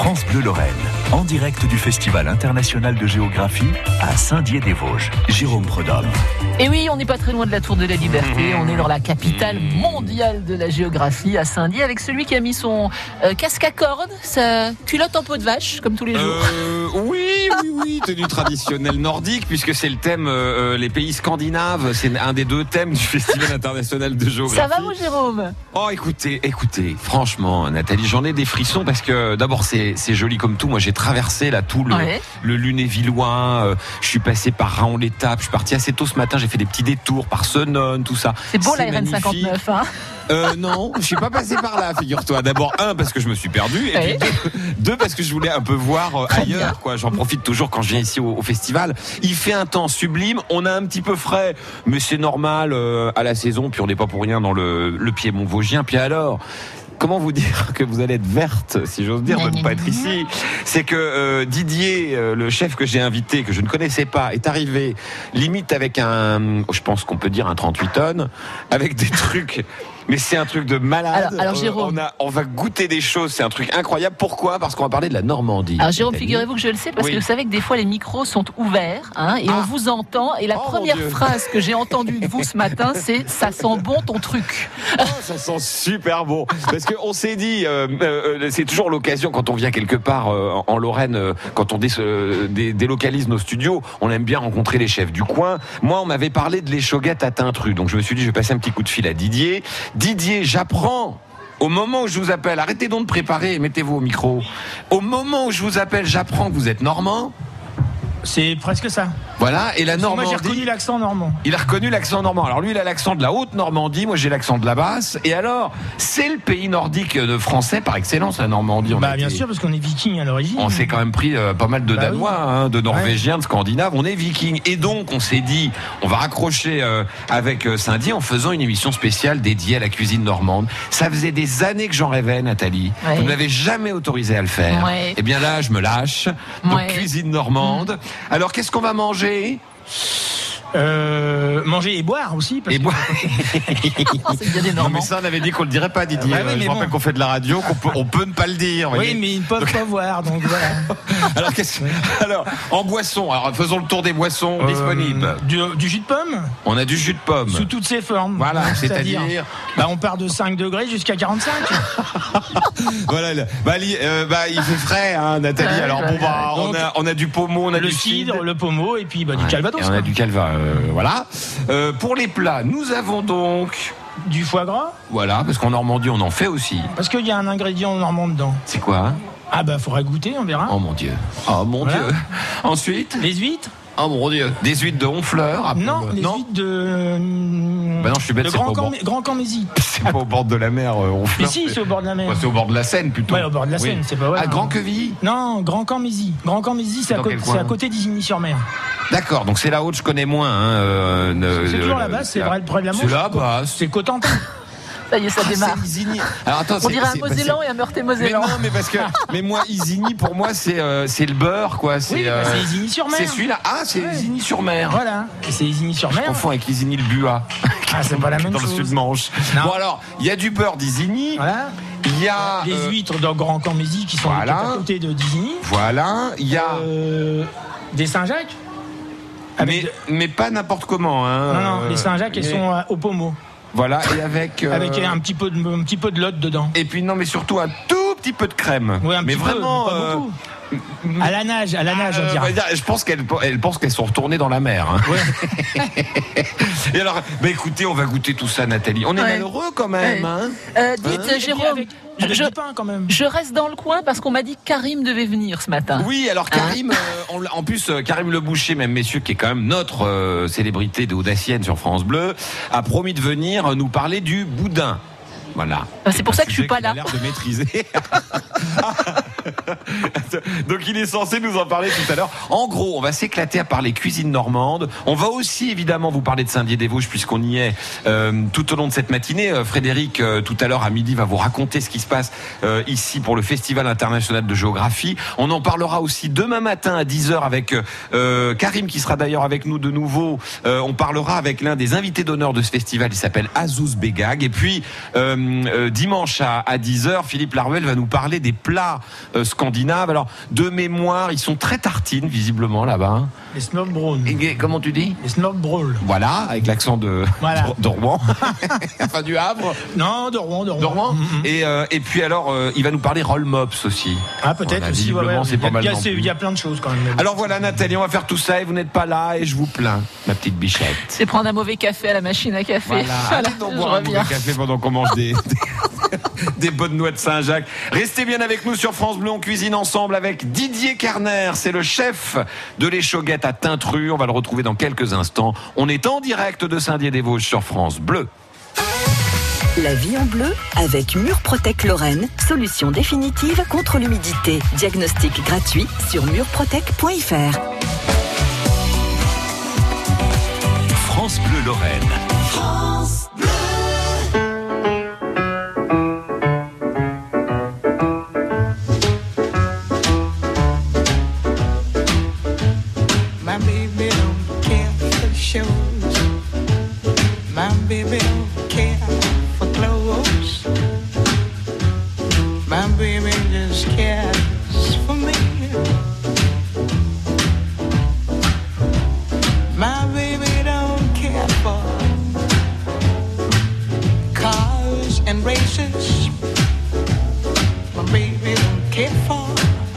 France Bleu Lorraine, en direct du Festival international de géographie à Saint-Dié-des-Vosges. Jérôme Prudhomme. Et oui, on n'est pas très loin de la Tour de la Liberté. On est dans la capitale mondiale de la géographie, à Saint-Dié, avec celui qui a mis son casque à cordes, sa culotte en peau de vache, comme tous les jours. Oui, tenue traditionnelle nordique, puisque c'est le thème, les pays scandinaves. C'est un des deux thèmes du Festival international de géographie. Ça va, mon Jérôme? Oh, écoutez, franchement, Nathalie, j'en ai des frissons parce que d'abord c'est joli comme tout. Moi, j'ai traversé là tout le Lunévillois. Je suis passé par Raon-l'Étape. Je suis parti assez tôt ce matin. J'ai fait des petits détours par Senones, tout ça. C'est beau la RN59, hein? Non, je suis pas passé par là, figure-toi. D'abord, parce que je me suis perdu, et puis deux, parce que je voulais un peu voir ailleurs, quoi. J'en profite toujours quand je viens ici au festival. Il fait un temps sublime, on a un petit peu frais, mais c'est normal à la saison, puis on n'est pas pour rien dans le Piémont vosgien. Puis alors, comment vous dire que vous allez être verte, si j'ose dire, de ne pas être ici? C'est que Didier, le chef que j'ai invité, que je ne connaissais pas, est arrivé limite avec je pense qu'on peut dire un 38 tonnes, avec des trucs... Mais c'est un truc de malade. Alors Jérôme, on va goûter des choses, c'est un truc incroyable. Pourquoi? Parce qu'on va parler de la Normandie. Alors Jérôme, figurez-vous que je le sais parce que vous savez que des fois les micros sont ouverts et on vous entend. Et la première phrase que j'ai entendue de vous ce matin, c'est « ça sent bon ton truc ». Ça sent super bon. Parce qu'on s'est dit, c'est toujours l'occasion quand on vient quelque part en Lorraine, quand on délocalise nos studios, on aime bien rencontrer les chefs du coin. Moi, on m'avait parlé de l'échauguette à Tintru, donc je me suis dit je vais passer un petit coup de fil à Didier. Didier, j'apprends au moment où je vous appelle, arrêtez donc de préparer, mettez-vous au micro. Au moment où je vous appelle, j'apprends que vous êtes normand. C'est presque ça. Voilà, et la Normandie... Moi, j'ai reconnu l'accent normand. Il a reconnu l'accent normand. Alors lui, il a l'accent de la Haute-Normandie, moi j'ai l'accent de la Basse. Et alors, c'est le pays nordique de français par excellence, la Normandie. Bien sûr, parce qu'on est vikings à l'origine. On s'est quand même pris pas mal de Danois, de Norvégiens, de Scandinaves. On est vikings. Et donc, on s'est dit, on va raccrocher avec Saint-Dié en faisant une émission spéciale dédiée à la cuisine normande. Ça faisait des années que j'en rêvais, Nathalie. Vous ne m'avez jamais autorisé à le faire. Et bien là, je me lâche. Donc, cuisine normande. Alors, qu'est-ce qu'on va manger? Manger et boire aussi. Et boire. C'est bien des Normands. Non, mais ça, on avait dit qu'on le dirait pas, Didier. Je me rappelle qu'on fait de la radio, on peut ne pas le dire. Oui, mais ils ne peuvent pas voir, donc voilà. Alors, en boisson, faisons le tour des boissons disponibles. Du jus de pomme. On a du jus de pomme. Sous toutes ses formes. Voilà, c'est-à-dire on part de 5 degrés jusqu'à 45. Voilà, il fait frais, hein, Nathalie. Alors on a du pommeau, on a du cidre, le pommeau et puis du calvados. On a du calva, voilà. Pour les plats, nous avons donc du foie gras. Voilà, parce qu'en Normandie, on en fait aussi. Parce qu'il y a un ingrédient normand dedans. C'est quoi? Faudra goûter, on verra. Oh mon Dieu. Oh mon Dieu. Ensuite, les huîtres. Oh mon Dieu. Des huîtres de Honfleur. Non, les huîtres de... non, je suis bête, c'est Grand Cammésie. C'est pas au bord de la mer, Honfleur. Mais si, c'est au bord de la mer. C'est au bord de la Seine, plutôt. Ouais, au bord de la Seine, c'est pas vrai. Grand Quevilly? Non, Grand Cammésie. Grand Cammésie, c'est à côté d'Isigny-sur-Mer. D'accord, donc c'est la haute, je connais moins. C'est toujours là-bas, c'est vrai, près de la Manche. C'est là-bas. C'est Cotentin. Ça y est, ça démarre. Alors, attends, on dirait un Mosellan et un Meurthe-et-Mosellan. Mais non, mais parce que, moi, Isigny, pour moi, c'est le beurre, quoi. C'est Isigny-sur-Mer. C'est celui-là. C'est Isigny-sur-Mer. Voilà. C'est Isigny-sur-Mer. Je confonds avec Isigny le Buat. C'est pas la même chose. Dans le Sud-Manche. Bon, alors, il y a du beurre d'Isigny. Voilà. Il y a les huîtres de Grand Cammésie qui sont à côté de d'Isigny. Voilà. Il y a des Saint-Jacques. Mais pas n'importe comment, hein. Non, les Saint-Jacques, elles sont au pommeau. Voilà, et avec un petit peu de lot dedans. Et puis mais surtout un tout petit peu de crème. Oui, mais vraiment peu, pas beaucoup. À la nage, on dirait. Je pense qu'elle pense qu'elles sont retournées dans la mer. Hein. Ouais. Et alors, écoutez, on va goûter tout ça, Nathalie. On est malheureux quand même. Hein. Dites, Jérôme. Je reste dans le coin parce qu'on m'a dit que Karim devait venir ce matin. Oui, alors Karim, en plus, Karim Le Boucher, même messieurs, qui est quand même notre célébrité de Audacienne sur France Bleu, a promis de venir nous parler du boudin. Voilà. C'est pour ça que je suis pas là. Il a l'air de maîtriser. Donc il est censé nous en parler tout à l'heure. En gros, on va s'éclater à parler cuisine normande. On va aussi évidemment vous parler de Saint-Dié-des-Vosges puisqu'on y est tout au long de cette matinée. Frédéric, tout à l'heure à midi, va vous raconter ce qui se passe ici pour le Festival international de géographie. On en parlera aussi demain matin à 10h avec Karim qui sera d'ailleurs avec nous de nouveau. On parlera avec l'un des invités d'honneur de ce festival. Il s'appelle Azouz Begag. Et puis dimanche à 10h, Philippe Laruelle va nous parler des plats scandinaves. Alors de mémoire, ils sont très tartines visiblement là-bas. Les snowballs. Comment tu dis? Les snowballs. Voilà, avec l'accent de Rouen. Enfin du Havre. Non, de Rouen. Et puis alors, il va nous parler roll mops aussi. Ah peut-être voilà, aussi. visiblement, c'est pas mal. Il y a plein de choses quand même. Alors voilà Nathalie, on va faire tout ça et vous n'êtes pas là et je vous plains, ma petite bichette. C'est prendre un mauvais café à la machine à café. Voilà, allez donc boire un mauvais café pendant qu'on mange des bonnes noix de Saint-Jacques. Restez bien avec nous sur France Bleu, on cuisine ensemble avec Didier Carner, c'est le chef de l'Échauguette à Tintru. On va le retrouver dans quelques instants. On est en direct de Saint-Dié-des-Vosges sur France Bleu. La vie en bleu avec Murprotec Lorraine, solution définitive contre l'humidité. Diagnostic gratuit sur murprotec.fr. France Bleu Lorraine. France Bleu. My baby don't care for shows. My baby don't care for clothes. My baby just cares for me. My baby don't care for cars and races. My baby don't care for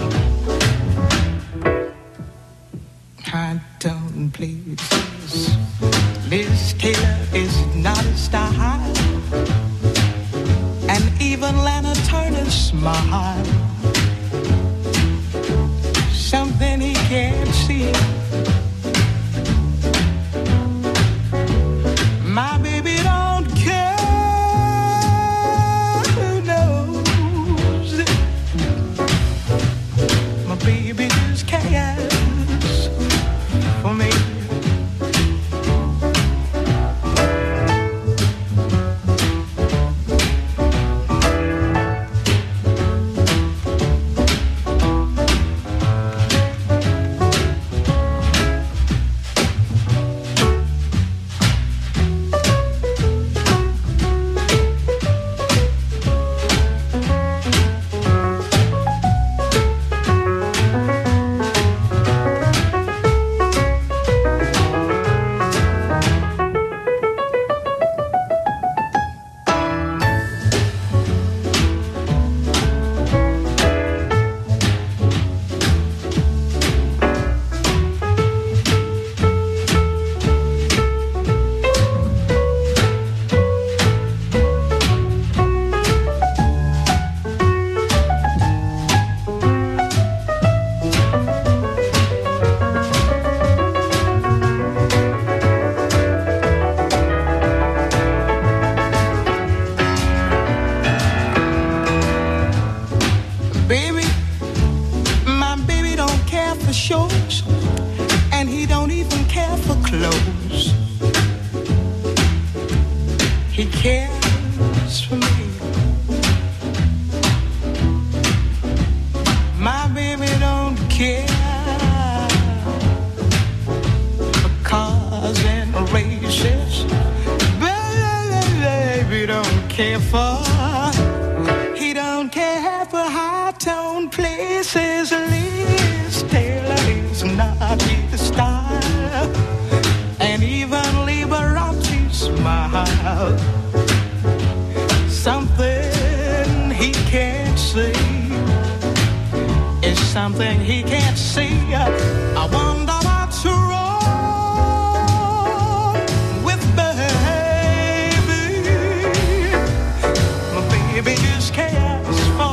high tone places. Liz Taylor is not a star, and even Lana Turner's smile, something he can't see. My baby don't care, who knows? My baby just cares for me. Baby, my baby don't care for shows, and he don't even care for clothes. He cares for me. My baby don't care for cars and races. Baby don't care for. He don't care for high-tone places. Liz Taylor is not his style, and even Liberace's smile, something he can't see is something he can't see. I wonder what's wrong with baby. My baby just cares for.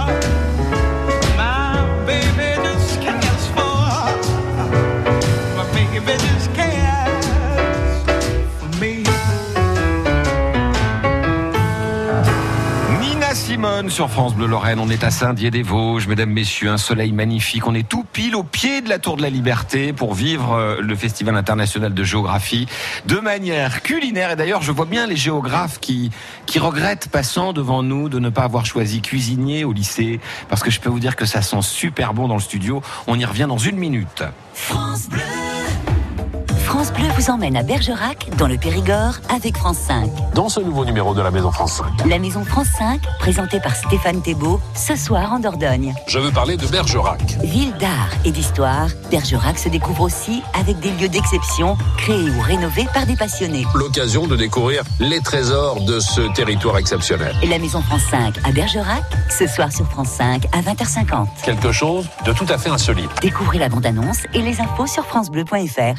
My baby just cares for. My baby just cares for me. Nina Simone sur France Bleu Lorraine. On est à Saint-Dié-des-Vosges, mesdames, messieurs, un soleil magnifique. On est tout pile au pied de la Tour de la Liberté pour vivre le Festival international de géographie de manière culinaire. Et d'ailleurs, je vois bien les géographes qui regrettent, passant devant nous, de ne pas avoir choisi cuisinier au lycée, parce que je peux vous dire que ça sent super bon dans le studio. On y revient dans une minute. France Bleu. France Bleu vous emmène à Bergerac, dans le Périgord, avec France 5. Dans ce nouveau numéro de la Maison France 5. La Maison France 5, présentée par Stéphane Thébault, ce soir en Dordogne. Je veux parler de Bergerac. Ville d'art et d'histoire, Bergerac se découvre aussi avec des lieux d'exception, créés ou rénovés par des passionnés. L'occasion de découvrir les trésors de ce territoire exceptionnel. La Maison France 5 à Bergerac, ce soir sur France 5 à 20h50. Quelque chose de tout à fait insolite. Découvrez la bande-annonce et les infos sur francebleu.fr.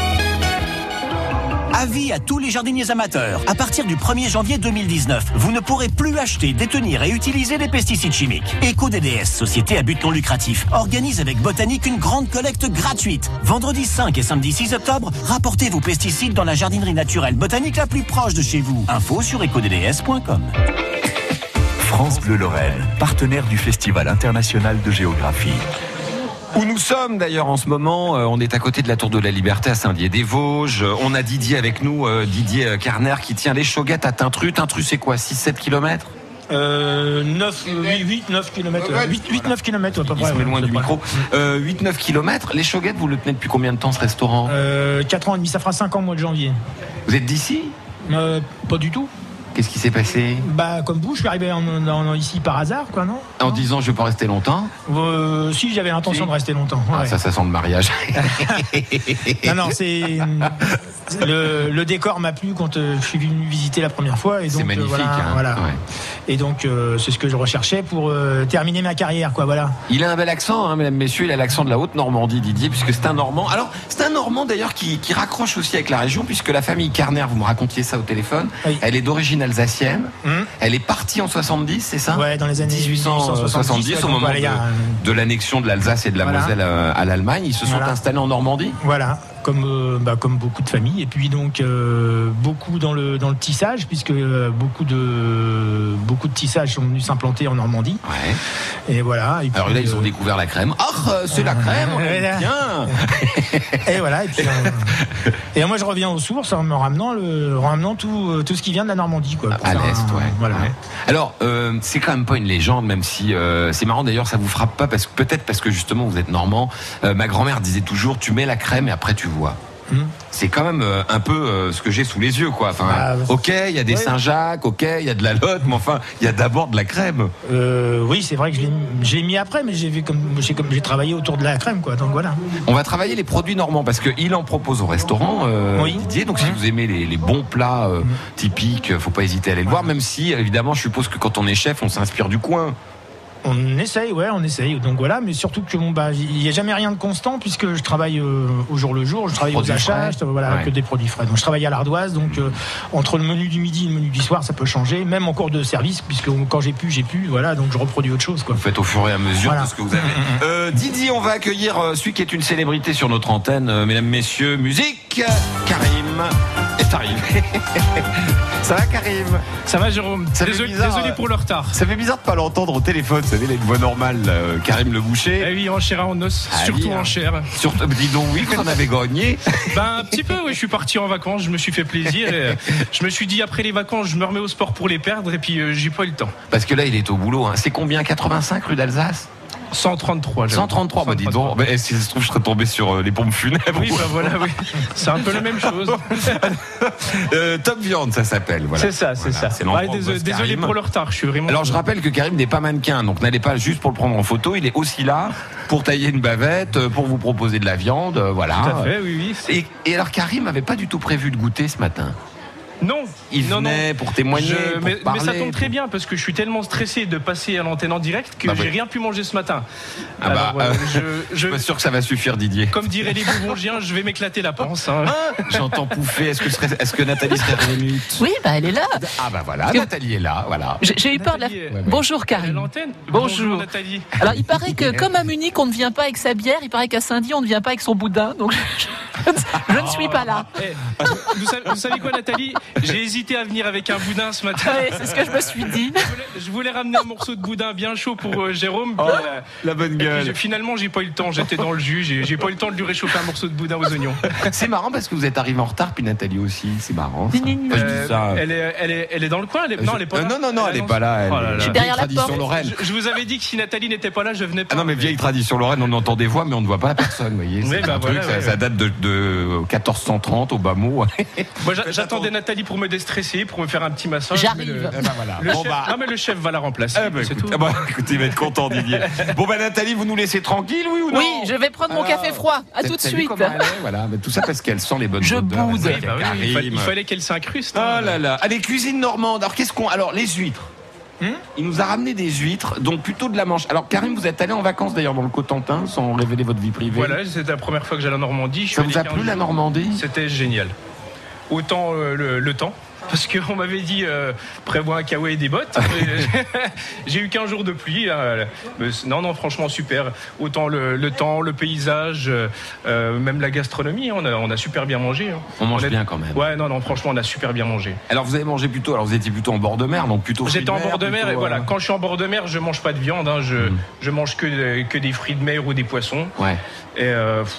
Avis à tous les jardiniers amateurs. À partir du 1er janvier 2019, vous ne pourrez plus acheter, détenir et utiliser des pesticides chimiques. EcoDDS, société à but non lucratif, organise avec Botanique une grande collecte gratuite. Vendredi 5 et samedi 6 octobre, rapportez vos pesticides dans la jardinerie naturelle Botanique la plus proche de chez vous. Info sur ecodds.com. France Bleu Lorraine, partenaire du Festival international de géographie. Où nous sommes d'ailleurs en ce moment, on est à côté de la Tour de la Liberté à Saint-Dié-des-Vosges. On a Didier avec nous, Didier Carner qui tient les Chauguettes à Tintru. Tintru c'est quoi, 6-7 km 8-9 km. 8-9 km à peu près. Il se met loin du micro. 8-9 km. Les Chauguettes, vous le tenez depuis combien de temps ce restaurant 4 ans et demi, ça fera 5 ans au mois de janvier. Vous êtes d'ici Pas du tout. Qu'est-ce qui s'est passé? Comme vous, je suis arrivé ici par hasard, quoi, non? En disant je vais pas rester longtemps? Si, j'avais l'intention de rester longtemps. Ah, ouais. ça sent le mariage. Non, c'est le décor m'a plu quand je suis venu visiter la première fois. Et donc, c'est magnifique. voilà. Ouais. Et donc, c'est ce que je recherchais pour terminer ma carrière, quoi. Voilà. Il a un bel accent, mesdames, messieurs. Il a l'accent de la Haute-Normandie, Didier, puisque c'est un Normand. Alors, c'est un Normand d'ailleurs qui raccroche aussi avec la région, puisque la famille Carner, vous me racontiez ça au téléphone, oui. Elle est d'origine alsacienne. Elle est partie en 70, c'est ça? Ouais, dans les années 1870, au moment de l'annexion de l'Alsace et de la Moselle à l'Allemagne. Ils se sont installés en Normandie. Voilà. Comme beaucoup de familles, et puis donc beaucoup dans le tissage, puisque beaucoup de tissages sont venus s'implanter en Normandie. Ouais. Et voilà. Et puis, alors là, ils ont découvert la crème. C'est la crème, on aime bien. Et voilà. Et puis et moi, je reviens aux sources en me ramenant tout ce qui vient de la Normandie, quoi. À l'est, ouais. Voilà. Ouais. Alors, c'est quand même pas une légende, même si c'est marrant d'ailleurs, ça vous frappe pas peut-être parce que justement vous êtes normand. Ma grand-mère disait toujours, tu mets la crème et après tu vois. C'est quand même un peu ce que j'ai sous les yeux, quoi. Enfin, ok, il y a des Saint-Jacques, ok, il y a de la Lotte, mais enfin, il y a d'abord de la crème. Oui, c'est vrai que je l'ai mis après, mais j'ai travaillé autour de la crème, quoi. Donc voilà. On va travailler les produits normands parce qu'il en propose au restaurant, Didier. Donc si vous aimez les bons plats typiques, faut pas hésiter à aller le voir. Même si, évidemment, je suppose que quand on est chef, on s'inspire du coin. On essaye. Donc voilà, mais surtout que il n'y a jamais rien de constant puisque je travaille au jour le jour, je travaille aux achats, que des produits frais. Donc je travaille à l'ardoise, donc entre le menu du midi et le menu du soir, ça peut changer, même en cours de service, puisque quand j'ai pu, voilà, donc je reproduis autre chose, quoi. Vous faites au fur et à mesure de ce que vous avez. Didier, on va accueillir celui qui est une célébrité sur notre antenne, mesdames, messieurs, musique, Karim est arrivé. Ça va, Karim? Ça va, Jérôme? Désolé pour le retard. Ça fait bizarre de pas l'entendre au téléphone. Vous savez, il a une voix normale, Karim Le Boucher. Eh oui, en chair et en os, surtout en chair. Dis donc, oui, vous en avez gagné. Un petit peu, oui. Je suis parti en vacances, je me suis fait plaisir. Et je me suis dit, après les vacances, je me remets au sport pour les perdre. Et puis, j'ai pas eu le temps. Parce que là, il est au boulot. C'est combien? 85 rue d'Alsace? 133. 133, bah dis donc. Mais si ça se trouve, je serais tombé sur les pompes funèbres. Oui, voilà, oui. C'est un peu la même chose. Top Viande, ça s'appelle. Voilà. C'est ça. C'est désolé pour le retard. Je suis vraiment. Alors, je rappelle que Karim n'est pas mannequin, donc n'allez pas juste pour le prendre en photo. Il est aussi là pour tailler une bavette, pour vous proposer de la viande, voilà. Tout à fait, oui. Et alors, Karim n'avait pas du tout prévu de goûter ce matin. Non, il venait pour témoigner, mais ça tombe très bien parce que je suis tellement stressé de passer à l'antenne en direct que j'ai rien pu manger ce matin. Je suis pas sûr que ça va suffire, Didier. Comme diraient les Bourgongiens, je vais m'éclater la panse. J'entends pouffer. Est-ce que Nathalie serait revenue? Oui, elle est là. Voilà, Nathalie est là. Voilà. J'ai eu peur de la. Bonjour, Karim. Bonjour, Nathalie. Alors, il paraît que comme à Munich, on ne vient pas avec sa bière. Il paraît qu'à Saint-Dié, on ne vient pas avec son boudin. Donc. Je ne suis pas là. Vous savez quoi, Nathalie? J'ai hésité à venir avec un boudin ce matin. Oui, c'est ce que je me suis dit. Je voulais ramener un morceau de boudin bien chaud pour Jérôme. La bonne gueule. Puis, finalement, j'ai pas eu le temps. J'étais dans le jus. J'ai pas eu le temps de lui réchauffer un morceau de boudin aux oignons. C'est marrant parce que vous êtes arrivé en retard, puis Nathalie aussi. C'est marrant. Ça. Je dis ça. Elle est dans le coin. Non, elle est pas là. Non, elle est pas là. Je suis derrière la porte. Lorraine. Je vous avais dit que si Nathalie n'était pas là, je venais pas. Ah non, mais vieille tradition lorraine, on entend des voix, mais on ne voit pas la personne. Vous voyez, c'est un truc, ça date de 1430 au bas mot. Moi, j'attendais Nathalie pour me déstresser, pour me faire un petit massage. J'arrive. Non, mais le chef va la remplacer. C'est tout. Écoutez, il va être content, Didier. Bon, Nathalie, vous nous laissez tranquille, oui ou non? Oui, je vais prendre mon café froid. À tout de suite. Voilà, mais tout ça parce qu'elle sent les bonnes Je odeurs. boude. Il fallait qu'elle s'incruste. Oh là là. Allez, cuisine normande. Alors, les huîtres. Il nous a ramené des huîtres, donc plutôt de la Manche. Alors Karim, vous êtes allé en vacances d'ailleurs dans le Cotentin, sans révéler votre vie privée. Voilà, c'était la première fois que j'allais en Normandie. Ça vous a plu la Normandie? C'était génial. Autant le temps, parce qu'on m'avait dit prévois un kawaii et des bottes. J'ai eu 15 jours de pluie. Non, franchement super. Autant le temps, le paysage, même la gastronomie. On a super bien mangé. On mange bien quand même. Ouais, non, franchement, on a super bien mangé. Alors vous avez mangé plutôt. Alors vous étiez plutôt en bord de mer, donc plutôt. J'étais en bord de mer et voilà. Quand je suis en bord de mer, je mange pas de viande. Je mange que des fruits de mer ou des poissons. Ouais. Et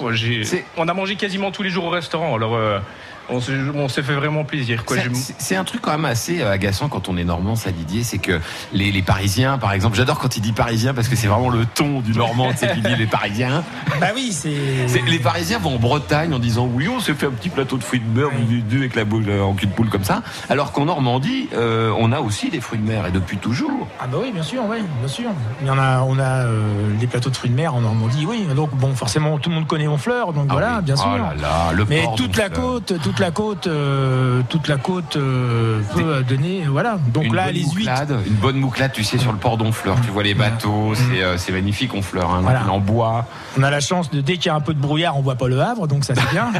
on a mangé quasiment tous les jours au restaurant. Alors. On s'est fait vraiment plaisir. C'est un truc quand même assez agaçant quand on est normand, ça Didier, c'est que les Parisiens, par exemple, j'adore quand il dit Parisien parce que c'est vraiment le ton du normand, c'est qu'il dit les Parisiens. Bah oui, les Parisiens vont en Bretagne en disant oui, on s'est fait un petit plateau de fruits de mer avec la boule en cul de poule comme ça, alors qu'en Normandie, on a aussi des fruits de mer et depuis toujours. Ah bah oui, bien sûr, bien sûr. On a des plateaux de fruits de mer en Normandie, oui. Donc bon, forcément, tout le monde connaît Honfleur, donc voilà, bien sûr. Oh là là, le mais port toute la côte peut donner, voilà. Donc une là, les huîtres. Une bonne mouclade, tu sais, sur le port d'Honfleur. Tu vois les bateaux, c'est magnifique Honfleur, voilà. En bois. On a la chance dès qu'il y a un peu de brouillard, on voit pas le Havre, donc ça c'est bien.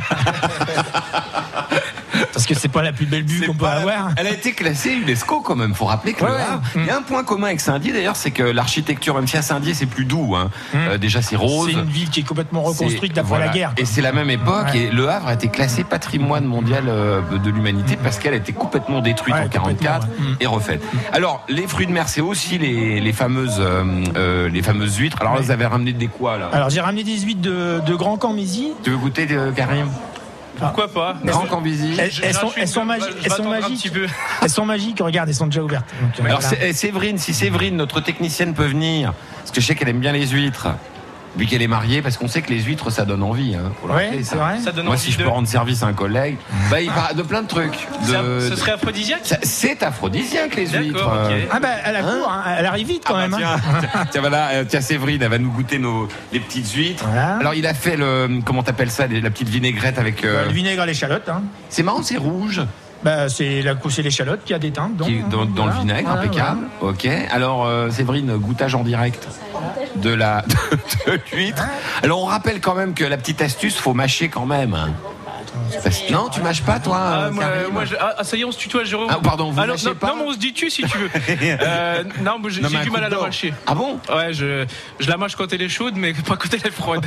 Parce que c'est pas la plus belle vue qu'on peut avoir. Elle a été classée UNESCO quand même. Faut rappeler que il y a un point commun avec Saint-Dié d'ailleurs, c'est que l'architecture, même si à Saint-Dié c'est plus doux, déjà c'est rose. C'est une ville qui est complètement reconstruite d'après la guerre. Et c'est la même époque. Et le Havre a été classé patrimoine mondial de l'humanité parce qu'elle a été complètement détruite en 1944 et refaite. Alors les fruits de mer, c'est aussi les fameuses huîtres. Alors là, vous avez ramené des quoi là? Alors j'ai ramené des huîtres de Grand Cambizy. Tu veux goûter Karim? Pourquoi pas? Grand Cambizy. Elles sont magiques. Elles sont magiques. Regarde, elles sont déjà ouvertes. Donc, alors Séverine, si Séverine, notre technicienne, peut venir, parce que je sais qu'elle aime bien les huîtres. Vu qu'elle est mariée, parce qu'on sait que les huîtres, ça donne envie. C'est vrai. Moi, si je peux rendre service à un collègue, il parle de plein de trucs. Ce serait aphrodisiaque? C'est aphrodisiaque, les huîtres. Okay. Ah elle a court, elle arrive vite quand même. Tiens, voilà, Séverine, elle va nous goûter les petites huîtres. Voilà. Alors, il a fait comment t'appelles ça, la petite vinaigrette avec... Le vinaigre à l'échalote. C'est marrant, c'est rouge. C'est l'échalote qui a des teintes. Dans le vinaigre, impeccable. Voilà. Ok. Alors, Séverine, goûtage en direct de l'huître. Alors, on rappelle quand même que la petite astuce, faut mâcher quand même. Non, tu mâches pas, toi ça y est, on se tutoie, Jérôme. Ah, pardon, vous mâchez pas? Non, mais on se dit tu si tu veux. Non, j'ai du mal à la mâcher. Ah bon? Ouais, je la mâche quand elle est chaude, mais pas quand elle est froide.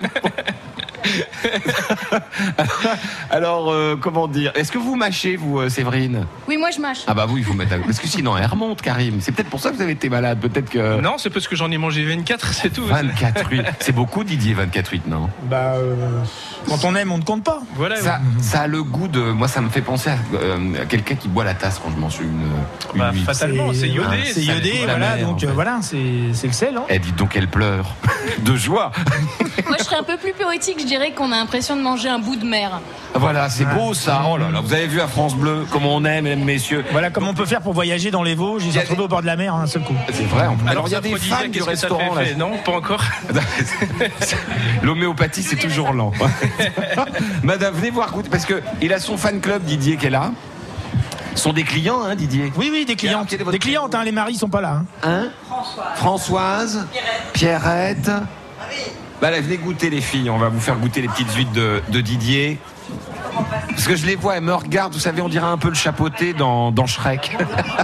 Alors, comment dire? Est-ce que vous mâchez, vous, Séverine? Oui, moi je mâche. Ah bah oui, il faut mettre parce que sinon elle remonte, Karim. C'est peut-être pour ça que vous avez été malade, peut-être que... Non, c'est parce que j'en ai mangé 24, c'est tout. 24 huîtres. C'est beaucoup, Didier, 24 huîtres, non? Quand on aime, on ne compte pas. Voilà. Ça a le goût de... Moi, ça me fait penser à quelqu'un qui boit la tasse quand je mange une huître. Fatalement, c'est iodé. C'est iodé, voilà, donc voilà, c'est le sel. Elle dit donc elle pleure de joie. Moi, je serais un peu plus poétique, je dirais qu'on a l'impression de manger un bout de mer. Voilà, c'est beau ça. Oh là là, vous avez vu à France Bleu comment on aime, mesdames, messieurs. Voilà comment on peut faire pour voyager dans les Vosges et se retrouver au bord de la mer un seul coup. C'est vrai. Alors il y a des fans du restaurant là. Non, pas encore. L'homéopathie, c'est toujours lent. Madame, venez voir goûter parce que il a son fan club, Didier, qui est là. Ce sont des clients, Didier? Oui, des clientes. Des clientes, les maris sont pas là. Françoise, Pierrette. Là, venez goûter les filles. On va vous faire goûter les petites huîtres de Didier. Parce que je les vois, elles me regardent. Vous savez, on dirait un peu le chapeauté dans Shrek.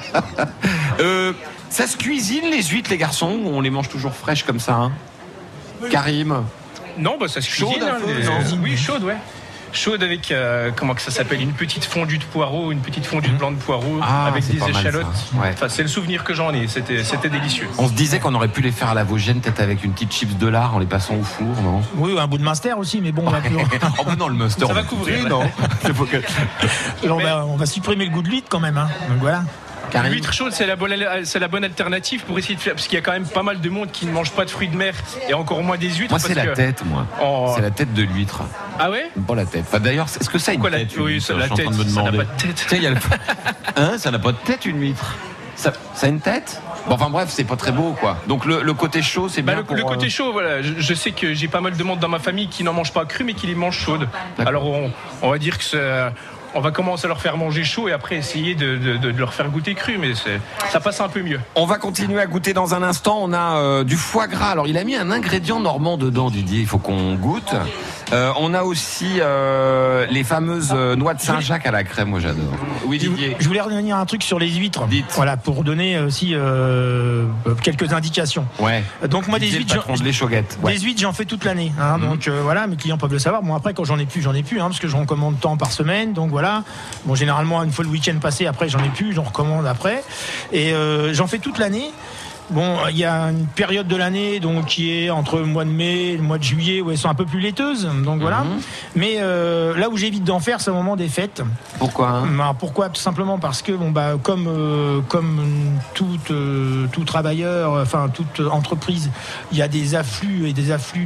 Ça se cuisine les huîtres, les garçons, ou on les mange toujours fraîches comme ça, Karim? Non, ça se cuisine. Chaude un peu, non? Oui, chaude, ouais. chaude avec comment que ça s'appelle, une petite fondue de poireaux, une petite fondue de blanc de poireaux avec c'est des pas mal, échalotes. Ouais. Enfin, c'est le souvenir que j'en ai. C'était délicieux. On se disait qu'on aurait pu les faire à la Vosgienne, peut-être avec une petite chips de lard en les passant au four, non? Oui, un bout de Munster aussi, mais bon, on va plus. Oh ben non, le Munster. Ça va couvrir. Non. On va supprimer le goût de l'huître quand même, hein. Donc voilà. L'huître chaude, c'est la bonne alternative pour essayer de faire, parce qu'il y a quand même pas mal de monde qui ne mange pas de fruits de mer et encore moins des huîtres. Moi, c'est la tête, moi. C'est la tête de l'huître. Ah ouais? Pas la tête. Enfin, d'ailleurs, est-ce que ça a une tête? Oui, ça, la tête. Ça n'a pas de tête. Tu sais, il y a ça n'a pas de tête, une huître. Ça a une tête? Bon, enfin bref, c'est pas très beau, quoi. Donc le côté chaud, c'est bien. Le côté chaud, voilà. Je sais que j'ai pas mal de monde dans ma famille qui n'en mange pas cru, mais qui les mange chaudes. Alors on va dire que on va commencer à leur faire manger chaud et après essayer de leur faire goûter cru, mais ça passe un peu mieux. On va continuer à goûter dans un instant. On a du foie gras. Alors il a mis un ingrédient normand dedans, Didier. Il faut qu'on goûte. On a aussi les fameuses noix de Saint-Jacques à la crème. Moi j'adore. Oui, Didier. Je voulais revenir un truc sur les huîtres. Dites. Voilà, pour donner aussi quelques indications. Ouais. Donc moi Didier, des huîtres, des choguettes. Ouais. Des huîtres, j'en fais toute l'année. Hein, donc voilà, mes clients peuvent le savoir. Bon après, quand j'en ai plus, hein, parce que je recommande tant par semaine. Donc voilà. Bon, généralement une fois le week-end passé, après j'en ai plus, j'en recommande après. Et j'en fais toute l'année. Bon, il y a une période de l'année donc qui est entre le mois de mai et le mois de juillet où elles sont un peu plus laiteuses, donc voilà. Mais là où j'évite d'en faire, c'est au moment des fêtes. Pourquoi Pourquoi? Tout simplement parce que comme tout travailleur, enfin toute entreprise, il y a des afflux et des afflux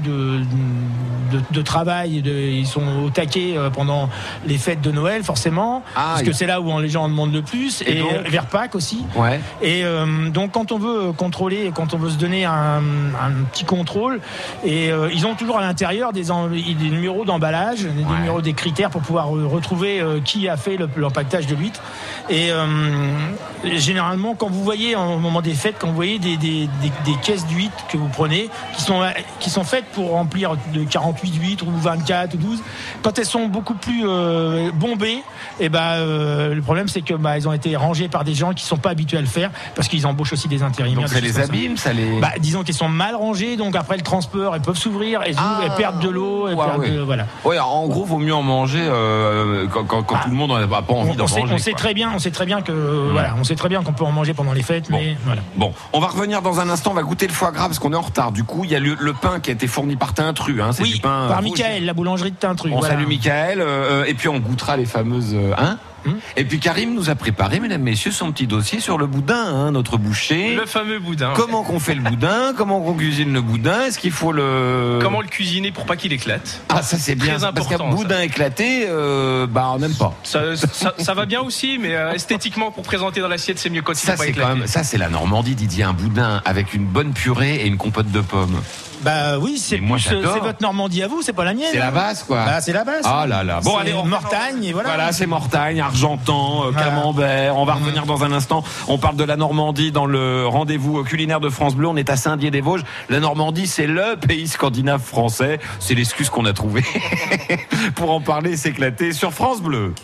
de travail. Ils sont au taquet pendant les fêtes de Noël, forcément, parce que c'est là où les gens en demandent le plus, et donc, vers Pâques aussi. Ouais. Et donc quand on veut contrôler, quand on veut se donner un petit contrôle, et ils ont toujours à l'intérieur des numéros d'emballage, des numéros des critères pour pouvoir retrouver qui a fait l'empaquetage de l'huître. Et généralement, quand vous voyez au moment des fêtes, quand vous voyez des caisses d'huîtres que vous prenez, qui sont faites pour remplir de 48 huîtres ou 24 ou 12, quand elles sont beaucoup plus bombées, et le problème c'est que elles ont été rangées par des gens qui sont pas habitués à le faire, parce qu'ils embauchent aussi des intérimaires. Donc ça les abîme, ça les. Disons qu'ils sont mal rangés, donc après le transport, elles peuvent s'ouvrir, elles perdent de l'eau, voilà. Ouais, en gros, vaut mieux en manger quand tout le monde n'a pas envie d'en manger. On sait très bien que on sait très bien qu'on peut en manger pendant les fêtes, mais voilà. Bon, on va revenir dans un instant, on va goûter le foie gras parce qu'on est en retard. Du coup, il y a le pain qui a été fourni par Tintru, hein, c'est du pain par rouge. Michael, la boulangerie de Tintru. On salue Michael, et puis on goûtera les fameuses Et puis Karim nous a préparé, mesdames, messieurs, son petit dossier sur le boudin, notre boucher. Le fameux boudin. Comment qu'on fait le boudin? Comment qu'on cuisine le boudin? Est-ce qu'il faut Comment le cuisiner pour pas qu'il éclate? Ah, ça c'est bien. Très important, parce qu'un boudin éclaté, on n'aime pas. Ça va bien aussi, mais esthétiquement, pour présenter dans l'assiette, c'est mieux quand il n'est pas éclaté. Ça, c'est la Normandie, Didier. Un boudin avec une bonne purée et une compote de pommes. Oui, c'est votre Normandie à vous, c'est pas la mienne. C'est la base, quoi. C'est la base. Ah là là. Bon, allez, Mortagne, et voilà. Voilà, c'est Mortagne, Argentan, Camembert. On va revenir dans un instant. On parle de la Normandie dans le rendez-vous culinaire de France Bleu. On est à Saint-Dié-des-Vosges. La Normandie, c'est le pays scandinave français. C'est l'excuse qu'on a trouvée pour en parler, s'éclater sur France Bleu.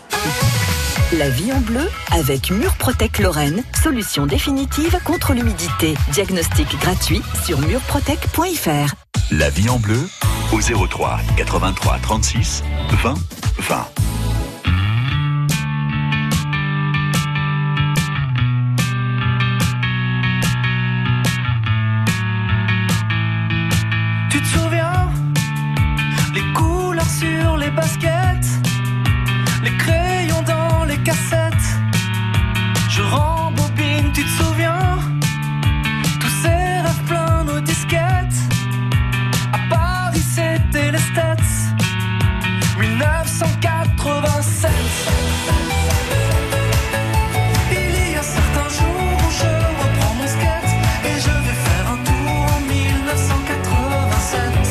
La vie en bleu avec Murprotec Lorraine, solution définitive contre l'humidité. Diagnostic gratuit sur murprotec.fr. La vie en bleu au 03 83 36 20 20. Tu te souviens, les couleurs sur les baskets, les crayons dans les cassettes. Je rembobine, tu te souviens, tous ces rêves pleins nos disquettes. À Paris c'était les States, 1987. Il y a certains jours où je reprends mon skate et je vais faire un tour en 1987.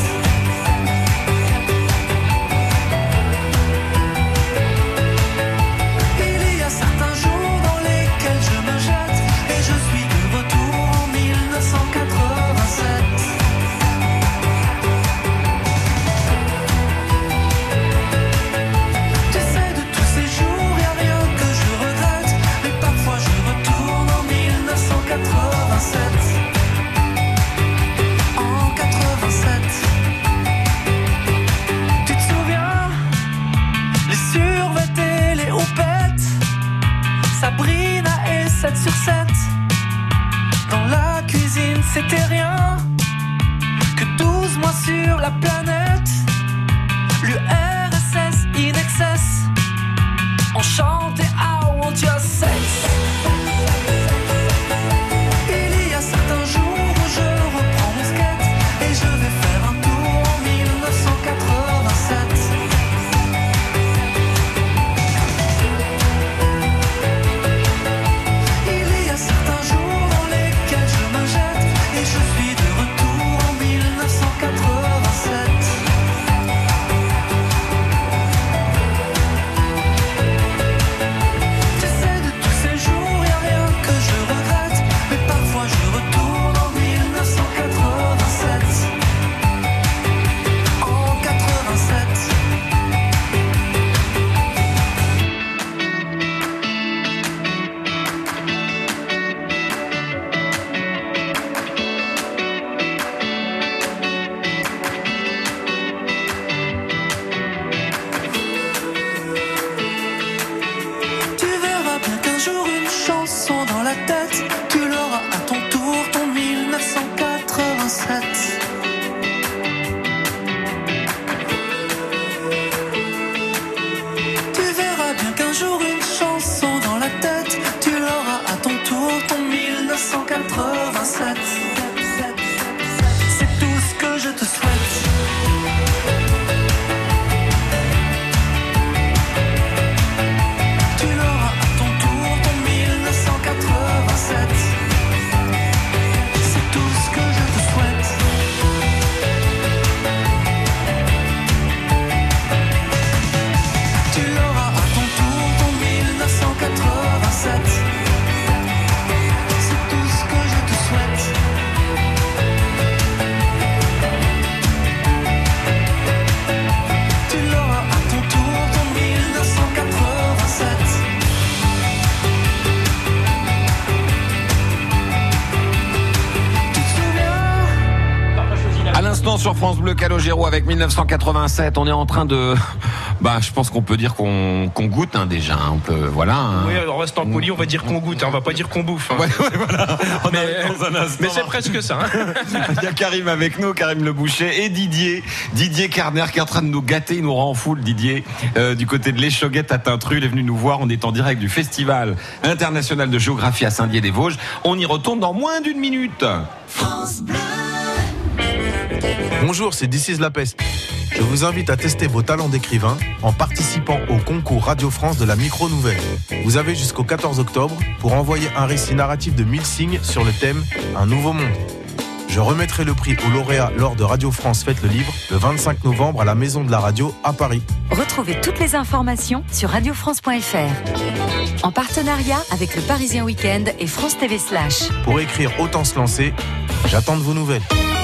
la planète. L'URSS in excess. On chante et I want your sex. Il y a certains jours où je reprends mon skate et je vais faire un tour en 1987. Il y a certains jours dans lesquels je me jette et je suis de retour en 1987. Tu sais, de tous ces jours, y a rien que je regrette, mais parfois je retourne en 1987. En 87. Tu verras bien qu'un jour une chanson dans la tête, tu l'auras à ton tour, ton 1987. Tu verras bien qu'un jour une chanson dans la tête, tu l'auras à ton tour, ton 1987. C'est tout ce que je te souhaite. Tu l'auras à ton tour, ton 1987. C'est tout ce que je te souhaite. Tu l'auras à ton tour, ton 1987. C'est tout ce que je te souhaite. Tu l'auras à ton tour, ton 1987. Tu te souviens? À l'instant sur France Bleu Calogero avec 1987, on est en train de... je pense qu'on peut dire qu'on goûte déjà. On peut, voilà. Oui, alors restant poli, on va dire qu'on goûte, on va pas dire qu'on bouffe. Ouais, voilà. Mais c'est presque ça. Il y a Karim avec nous, Karim Le Boucher, et Didier Carner qui est en train de nous gâter, il nous rend en foule, Didier, du côté de l'Échoguette à Tintru. Il est venu nous voir, on est en direct du Festival international de géographie à Saint-Dié-des-Vosges. On y retourne dans moins d'une minute. Bonjour, c'est This is La Peste. Je vous invite à tester vos talents d'écrivain en participant au concours Radio France de la micro-nouvelle. Vous avez jusqu'au 14 octobre pour envoyer un récit narratif de 1000 signes sur le thème « Un nouveau monde ». Je remettrai le prix aux lauréats lors de Radio France Fête le Livre le 25 novembre à la Maison de la Radio à Paris. Retrouvez toutes les informations sur radiofrance.fr. En partenariat avec le Parisien Week-end et France TV Slash. Pour écrire Autant se lancer, j'attends de vos nouvelles.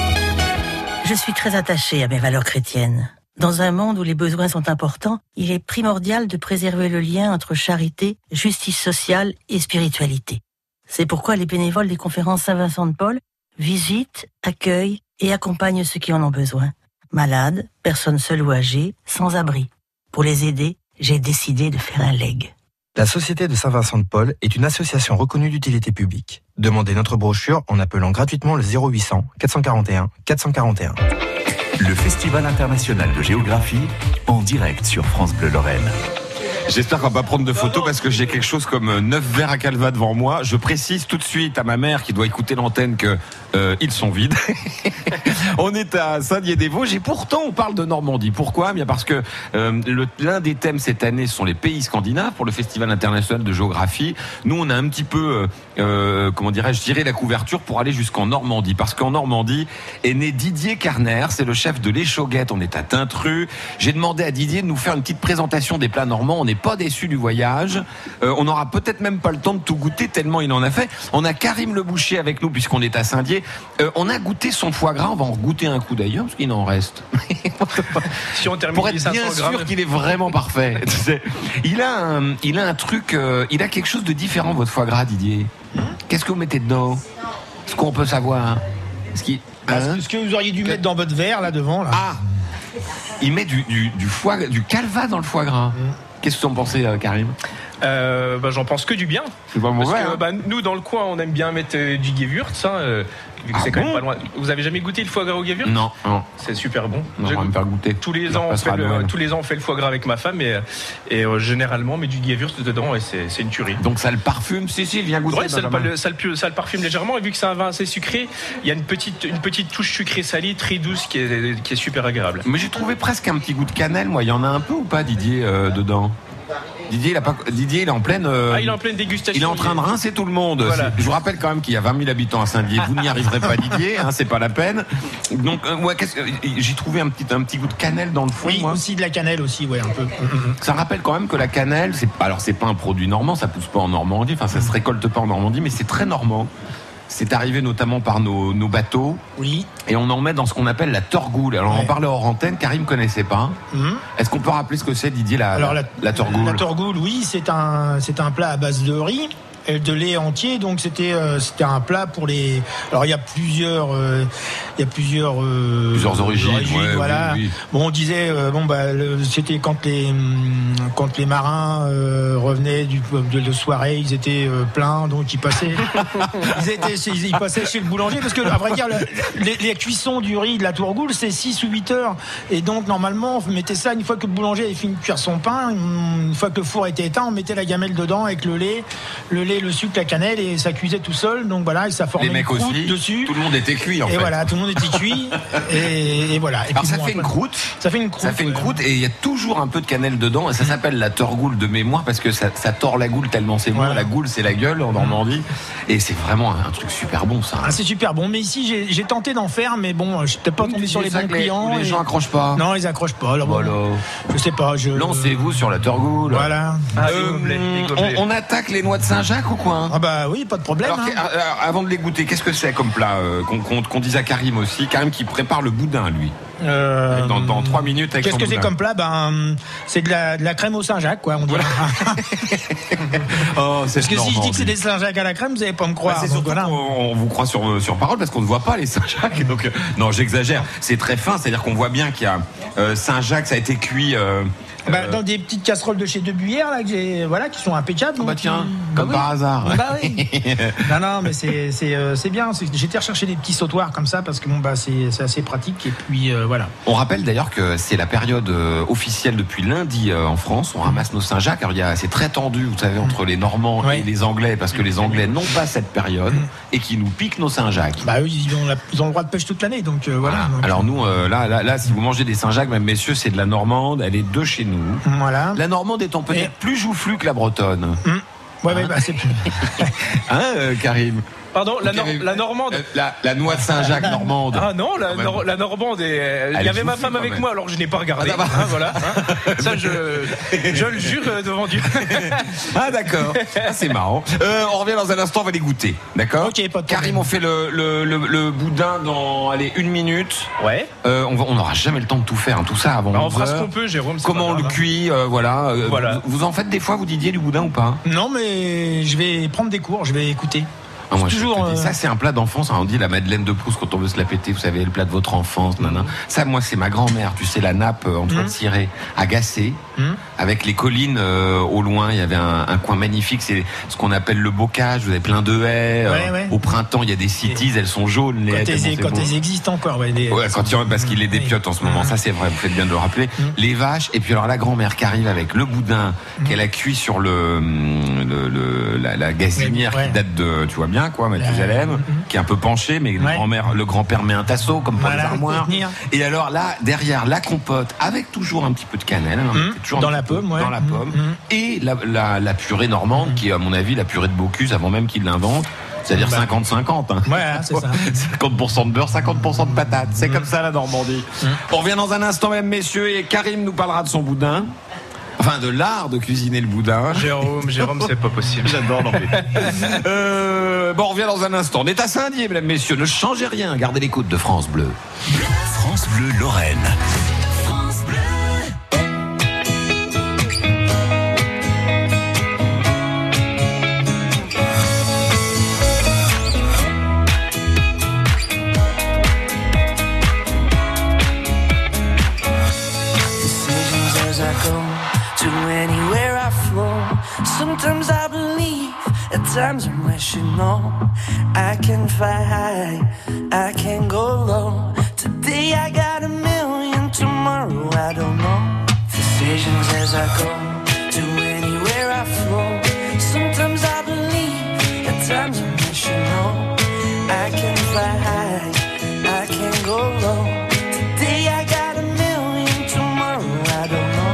Je suis très attachée à mes valeurs chrétiennes. Dans un monde où les besoins sont importants, il est primordial de préserver le lien entre charité, justice sociale et spiritualité. C'est pourquoi les bénévoles des conférences Saint-Vincent de Paul visitent, accueillent et accompagnent ceux qui en ont besoin. Malades, personnes seules ou âgées, sans abri. Pour les aider, j'ai décidé de faire un leg. La Société de Saint-Vincent de Paul est une association reconnue d'utilité publique. Demandez notre brochure en appelant gratuitement le 0800 441 441. Le Festival international de géographie en direct sur France Bleu Lorraine. J'espère qu'on va pas prendre de photos parce que j'ai quelque chose comme 9 verres à calva devant moi. Je précise tout de suite à ma mère qui doit écouter l'antenne que ils sont vides. On est à Saint-Dié-des-Vosges et pourtant on parle de Normandie. Pourquoi ? Bien parce que l'un des thèmes cette année sont les pays scandinaves pour le Festival international de géographie. Nous on a un petit peu, comment dirais-je, tiré la couverture pour aller jusqu'en Normandie. Parce qu'en Normandie est né Didier Carner, c'est le chef de l'Échoguette. On est à Tintru. J'ai demandé à Didier de nous faire une petite présentation des plats normands. On n'est pas déçu du voyage. On n'aura peut-être même pas le temps de tout goûter tellement il en a fait. On a Karim Le Boucher avec nous puisqu'on est à Saint-Dié. On a goûté son foie gras. On va en goûter un coup d'ailleurs parce qu'il en reste. Si on termine pour être bien sûr qu'il est vraiment parfait. Il a un truc. Il a quelque chose de différent votre foie gras, Didier. Qu'est-ce que vous mettez dedans ? Ce qu'on peut savoir. Ce que vous auriez dû mettre dans votre verre là devant là. Ah. Il met du calva dans le foie gras. Qu'est-ce que vous en pensez, Karim ? J'en pense que du bien. C'est pas mauvais. Parce que nous, dans le coin, on aime bien mettre du Gewürz. Vu que c'est quand même pas loin. Vous avez jamais goûté le foie gras au Gewürz ? Non. C'est super bon. On va me faire goûter. Tous les ans, on fait le foie gras avec ma femme et généralement, on met du Gewürz dedans et c'est une tuerie. Donc ça le parfume, si, viens goûter. Ouais, ça le parfume légèrement et vu que c'est un vin assez sucré, il y a une petite touche sucrée salée très douce qui est super agréable. Mais j'ai trouvé presque un petit goût de cannelle, moi. Il y en a un peu ou pas, Didier, dedans ? Didier, il est en pleine. Il est en pleine dégustation. Il est en train de rincer tout le monde. Voilà. Je vous rappelle quand même qu'il y a 20 000 habitants à Saint-Dié. Vous n'y arriverez pas, Didier. C'est pas la peine. Donc, j'ai trouvé un petit goût de cannelle dans le fond. Oui, moi. aussi de la cannelle aussi, ouais, un peu. Ça rappelle quand même que la cannelle, c'est pas un produit normand, ça pousse pas en Normandie. Enfin, ça se récolte pas en Normandie, mais c'est très normand. C'est arrivé notamment par nos bateaux. Oui. Et on en met dans ce qu'on appelle la torgoule. Alors, on en parlait hors antenne, Karim ne connaissait pas. Est-ce qu'on peut rappeler ce que c'est, Didier, la torgoule ? La torgoule, oui, c'est un plat à base de riz et de lait entier. Donc, c'était un plat pour les... Alors, il y a plusieurs origines. Voilà. Oui. Bon, on disait, c'était quand les marins revenaient de soirée, ils étaient pleins, donc ils passaient chez le boulanger, parce que, à vrai dire, les cuissons du riz de la tourgoule, c'est 6 ou 8 heures. Et donc, normalement, on mettait ça une fois que le boulanger avait fini de cuire son pain, une fois que le four était éteint, on mettait la gamelle dedans avec le lait, le sucre, la cannelle, et ça cuisait tout seul. Donc voilà, et ça formait une croûte aussi, dessus. Tout le monde était cuit, en fait. Et voilà, tout le monde était cuit. Et voilà. Et alors puis, ça fait une croûte. Ça fait une croûte. Et il y a toujours un peu de cannelle dedans. Et ça s'appelle la torgoule de mémoire parce que ça tord la goule tellement c'est bon. Voilà. La goule, c'est la gueule en Normandie. Et c'est vraiment un truc super bon, ça. C'est super bon. Mais ici, j'ai tenté d'en faire, mais bon, je suis peut-être pas tombé sur les bons clients. Les gens accrochent pas. Non, ils accrochent pas. Alors, voilà. Je sais pas. Lancez-vous sur la torgoule. Voilà. On attaque les noix de Saint-Jacques ou quoi ? Ah bah oui, pas de problème. Alors, avant de les goûter, qu'est-ce que c'est comme plat qu'on dise à Karim aussi ? Karim qui prépare le boudin, lui. Dans 3 minutes avec qu'est-ce que c'est comme plat ? C'est de la crème au Saint-Jacques, quoi, on dirait. Parce que si je dis que c'est des Saint-Jacques à la crème, vous n'allez pas me croire. C'est surtout on vous croit sur parole parce qu'on ne voit pas les Saint-Jacques. Donc, non, j'exagère. C'est très fin, c'est-à-dire qu'on voit bien qu'il y a Saint-Jacques, ça a été cuit. Dans des petites casseroles de chez Debuyère là, qui sont impeccables. Bah tiens, comme par hasard. Bah oui. non, mais c'est bien. J'étais rechercher des petits sautoirs comme ça parce que c'est assez pratique. Et puis voilà. On rappelle d'ailleurs que c'est la période officielle depuis lundi en France. On ramasse nos Saint-Jacques. Alors c'est très tendu, vous savez, entre les Normands et les Anglais parce que les Anglais n'ont pas cette période et qui nous piquent nos Saint-Jacques. Bah oui, ils ont le droit de pêche toute l'année, donc voilà. Donc, alors nous, là, si vous mangez des Saint-Jacques, même messieurs, c'est de la Normande. Elle est de chez nous. Voilà. La Normande étant peut-être plus joufflue que la Bretonne. C'est plus. Karim. Pardon, la Normande. La noix de Saint-Jacques normande. Ah non, la Normande. Il y avait ma femme avec moi, alors je n'ai pas regardé. Voilà. Ça, je le jure devant Dieu. Ah d'accord. C'est marrant. On revient dans un instant, on va les goûter. D'accord. Ok, pas de Karim, on fait le boudin dans 1 minute. Ouais. On n'aura jamais le temps de tout faire, tout ça avant. On fera ce qu'on peut, Jérôme. Comment on le cuit, voilà. Vous en faites des fois, vous Didier, du boudin ou pas ? Non, mais je vais prendre des cours, je vais écouter. Moi, ça, c'est un plat d'enfance. On dit la Madeleine de Proust quand on veut se la péter. Vous savez, le plat de votre enfance. Ça, moi, c'est ma grand-mère. Tu sais, la nappe en train de cirer, agacée, avec les collines au loin. Il y avait un coin magnifique. C'est ce qu'on appelle le bocage. Vous avez plein de haies. Au printemps, il y a des cities. Elles sont jaunes. Les haies, quand elles existent encore. Parce qu'il est des piottes en ce moment. Ça, c'est vrai. Vous faites bien de le rappeler. Les vaches. Et puis alors la grand-mère qui arrive avec le boudin qu'elle a cuit sur la gazinière qui date de, tu vois bien, quoi, Mathusalem, qui est un peu penché, mais le grand-père met un tasseau comme pour les armoires. Et alors là, derrière la compote, avec toujours un petit peu de cannelle, dans la pomme, et la purée normande, qui est à mon avis la purée de Bocuse avant même qu'il l'invente. C'est-à-dire 50-50. Ouais, c'est ça. 50% de beurre, 50% de patates. C'est comme ça la Normandie. On revient dans un instant, mesdames, messieurs, et Karim nous parlera de son boudin. Enfin, de l'art de cuisiner le boudin. Jérôme, c'est pas possible. J'adore. On revient dans un instant. On est à Saint-Dié, mesdames, messieurs. Ne changez rien. Gardez l'écoute de France Bleu. France Bleu Lorraine. Some Sometimes I believe, at times I'm rational. I can fly high, I can go low. Today I got a million, tomorrow I don't know. Decisions as I go, to anywhere I flow. Sometimes I believe, at times I'm rational. I can fly high, I can go low. Today I got a million, tomorrow I don't know.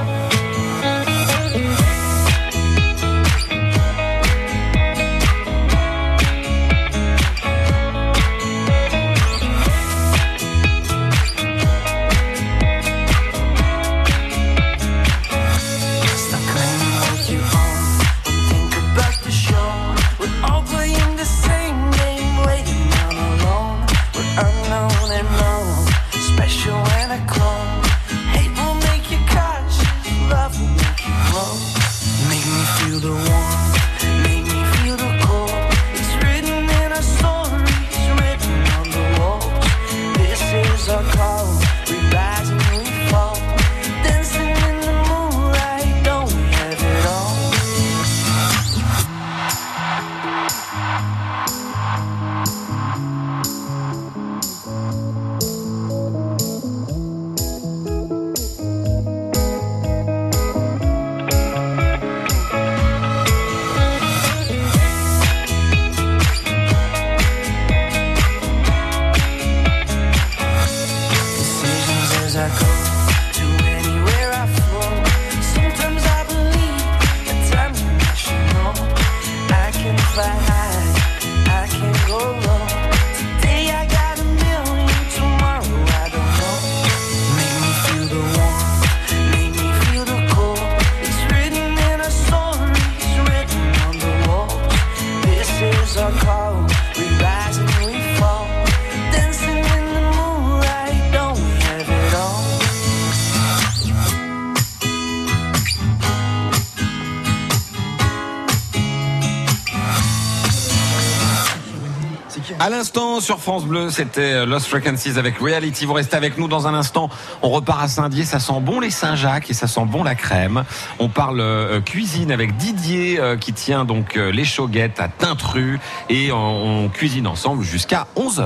À l'instant, sur France Bleu, c'était Lost Frequencies avec Reality. Vous restez avec nous dans un instant. On repart à Saint-Dié. Ça sent bon les Saint-Jacques et ça sent bon la crème. On parle cuisine avec Didier qui tient donc les Choguettes à Tintru. Et on cuisine ensemble jusqu'à 11h.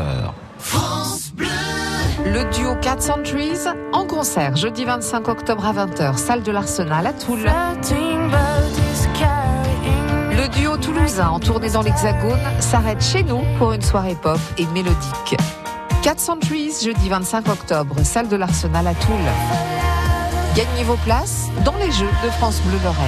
France Bleu. Le duo Cat Centuries en concert jeudi 25 octobre à 20h, salle de l'Arsenal à Toul. Le duo toulousain en tournée dans l'Hexagone s'arrête chez nous pour une soirée pop et mélodique. Cat Centuries jeudi 25 octobre, salle de l'Arsenal à Toul. Gagnez vos places dans les Jeux de France Bleu Lorraine.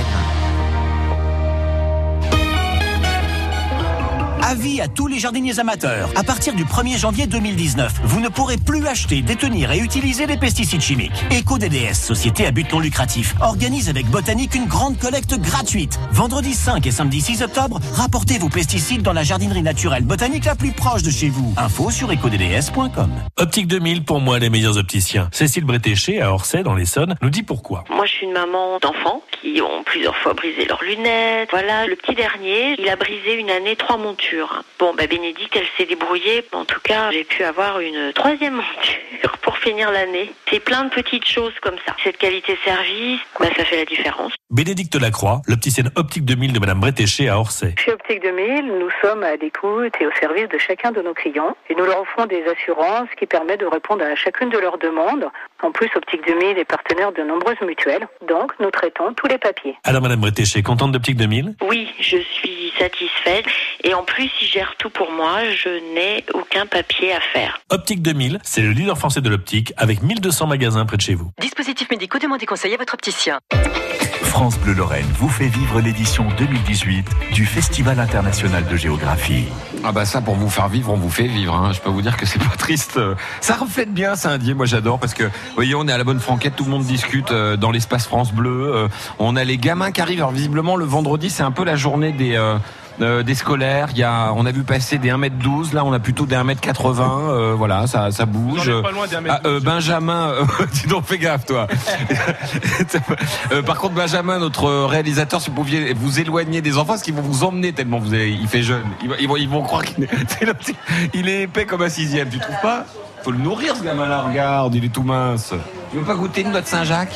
Avis à tous les jardiniers amateurs. À partir du 1er janvier 2019, vous ne pourrez plus acheter, détenir et utiliser des pesticides chimiques. EcoDDS, société à but non lucratif, organise avec Botanique une grande collecte gratuite. Vendredi 5 et samedi 6 octobre, rapportez vos pesticides dans la jardinerie naturelle Botanique la plus proche de chez vous. Info sur ecodds.com. Optique 2000, pour moi, les meilleurs opticiens. Cécile Bretéché, à Orsay, dans l'Essonne, nous dit pourquoi. Moi, je suis une maman d'enfants qui ont plusieurs fois brisé leurs lunettes. Voilà, le petit dernier, il a brisé une année 3 montures. Bon, Bénédicte, elle s'est débrouillée. En tout cas, j'ai pu avoir une 3e monture pour finir l'année. C'est plein de petites choses comme ça. Cette qualité-service, ça fait la différence. Bénédicte Lacroix, l'opticienne Optique 2000 de Madame Bretéché à Orsay. Chez Optique 2000, nous sommes à l'écoute et au service de chacun de nos clients. Et nous leur offrons des assurances qui permettent de répondre à chacune de leurs demandes. En plus, Optique 2000 est partenaire de nombreuses mutuelles. Donc, nous traitons tous les papiers. Alors, Madame Bretéché, contente d'Optique 2000 ? Oui, je suis satisfaite. Et en plus, ils gèrent tout pour moi. Je n'ai aucun papier à faire. Optique 2000, c'est le leader français de l'optique avec 1200 magasins près de chez vous. Dispositifs médicaux, demandez conseil à votre opticien. France Bleu Lorraine vous fait vivre l'édition 2018 du Festival international de géographie. Ah bah ça, pour vous faire vivre, on vous fait vivre. Hein. Je peux vous dire que c'est pas triste. Ça reflète bien Saint-Dié. Moi j'adore parce que, vous voyez, on est à la bonne franquette, tout le monde discute dans l'espace France Bleu. On a les gamins qui arrivent. Alors visiblement le vendredi, c'est un peu la journée des scolaires. On a vu passer des 1m12, là on a plutôt des 1m80, voilà, ça bouge. On est pas loin des 1m12. Benjamin, dis donc, fais gaffe toi. Par contre Benjamin, notre réalisateur, si vous pouviez vous éloigner des enfants, parce qu'ils vont vous emmener tellement il fait jeune. Ils vont croire qu'il est épais comme un 6e, tu trouves pas? Faut le nourrir ce gamin là, regarde, il est tout mince. Tu veux pas goûter une noix de Saint-Jacques?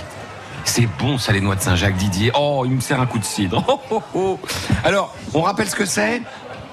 C'est bon ça, les noix de Saint-Jacques, Didier. Oh, il me sert un coup de cidre. Oh, oh, oh. Alors, on rappelle ce que c'est.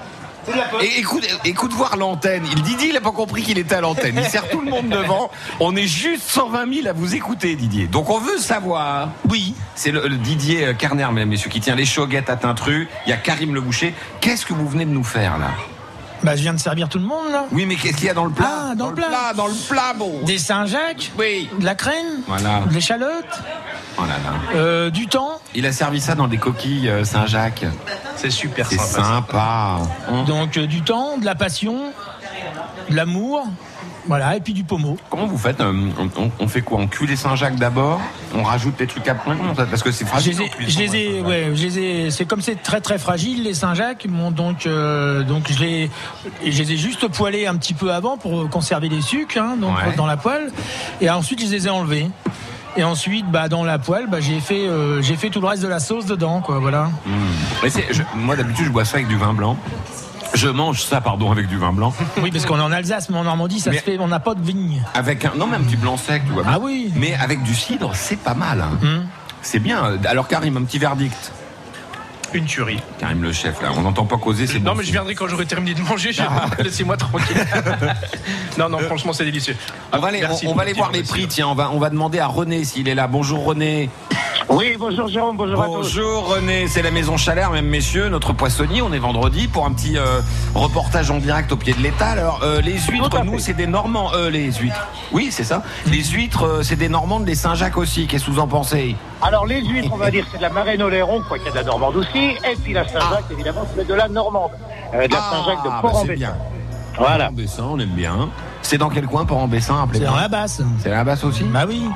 Et écoute voir l'antenne. Didier, il n'a pas compris qu'il était à l'antenne. Il sert tout le monde devant. On est juste 120 000 à vous écouter, Didier. Donc on veut savoir. Oui, c'est le Didier Carner, mesdames, messieurs, qui tient les choguettes à Tintru. Il y a Karim le boucher. Qu'est-ce que vous venez de nous faire là? Bah, je viens de servir tout le monde, là. Oui, mais qu'est-ce qu'il y a dans le plat? Ah, dans le plat, bon. Des Saint-Jacques. Oui. De la crème. Voilà. De l'échalote. Oh là là. Du thon. Il a servi ça dans des coquilles Saint-Jacques. C'est super sympa. C'est sympa. Donc, du thon, de la passion, de l'amour. Voilà, et puis du pommeau. Comment vous faites? On fait quoi? On cuit les Saint-Jacques d'abord? On rajoute des trucs après? Parce que c'est fragile. C'est comme c'est très très fragile, les Saint-Jacques. Bon, donc je les ai juste poêlés un petit peu avant pour conserver les sucres, dans la poêle. Et ensuite, je les ai enlevés. Et ensuite, dans la poêle, j'ai fait tout le reste de la sauce dedans, quoi. Voilà. Moi, d'habitude, je bois ça avec du vin blanc. Je mange ça, avec du vin blanc. Oui, parce qu'on est en Alsace, mais en Normandie, ça se fait, on n'a pas de vigne. Avec un petit blanc sec, tu vois. Ah oui. Mais avec du cidre, c'est pas mal. C'est bien. Alors, Karim, un petit verdict. Une tuerie. Karim le chef, là, on n'entend pas causer, c'est bon. Non, mais je viendrai quand j'aurai terminé de manger, laissez-moi tranquille. non, franchement, c'est délicieux. On va aller voir les prix, tiens, on va demander à René s'il est là. Bonjour René. Oui, bonjour Jérôme, bonjour à tous. Bonjour René, c'est la Maison Chalère, mesdames, messieurs, notre poissonnier. On est vendredi pour un petit reportage en direct au pied de l'étal. Alors, les huîtres, nous, c'est des Normands. Les huîtres, oui, c'est ça. Les huîtres, c'est des Normandes, des Saint-Jacques aussi. Qu'est-ce que vous en pensez? Alors, les huîtres, on va dire, c'est de la Marraine-Oléron, quoi, qu'il y a de la Normande aussi. Et puis la Saint-Jacques, évidemment, c'est de la Normande. De la Saint-Jacques de Port-en-Bessin. Voilà. Port-en-Bessin, on aime bien. C'est dans quel coin, Port-en-Bessin? C'est dans la Basse. C'est dans la Basse aussi? Bah oui.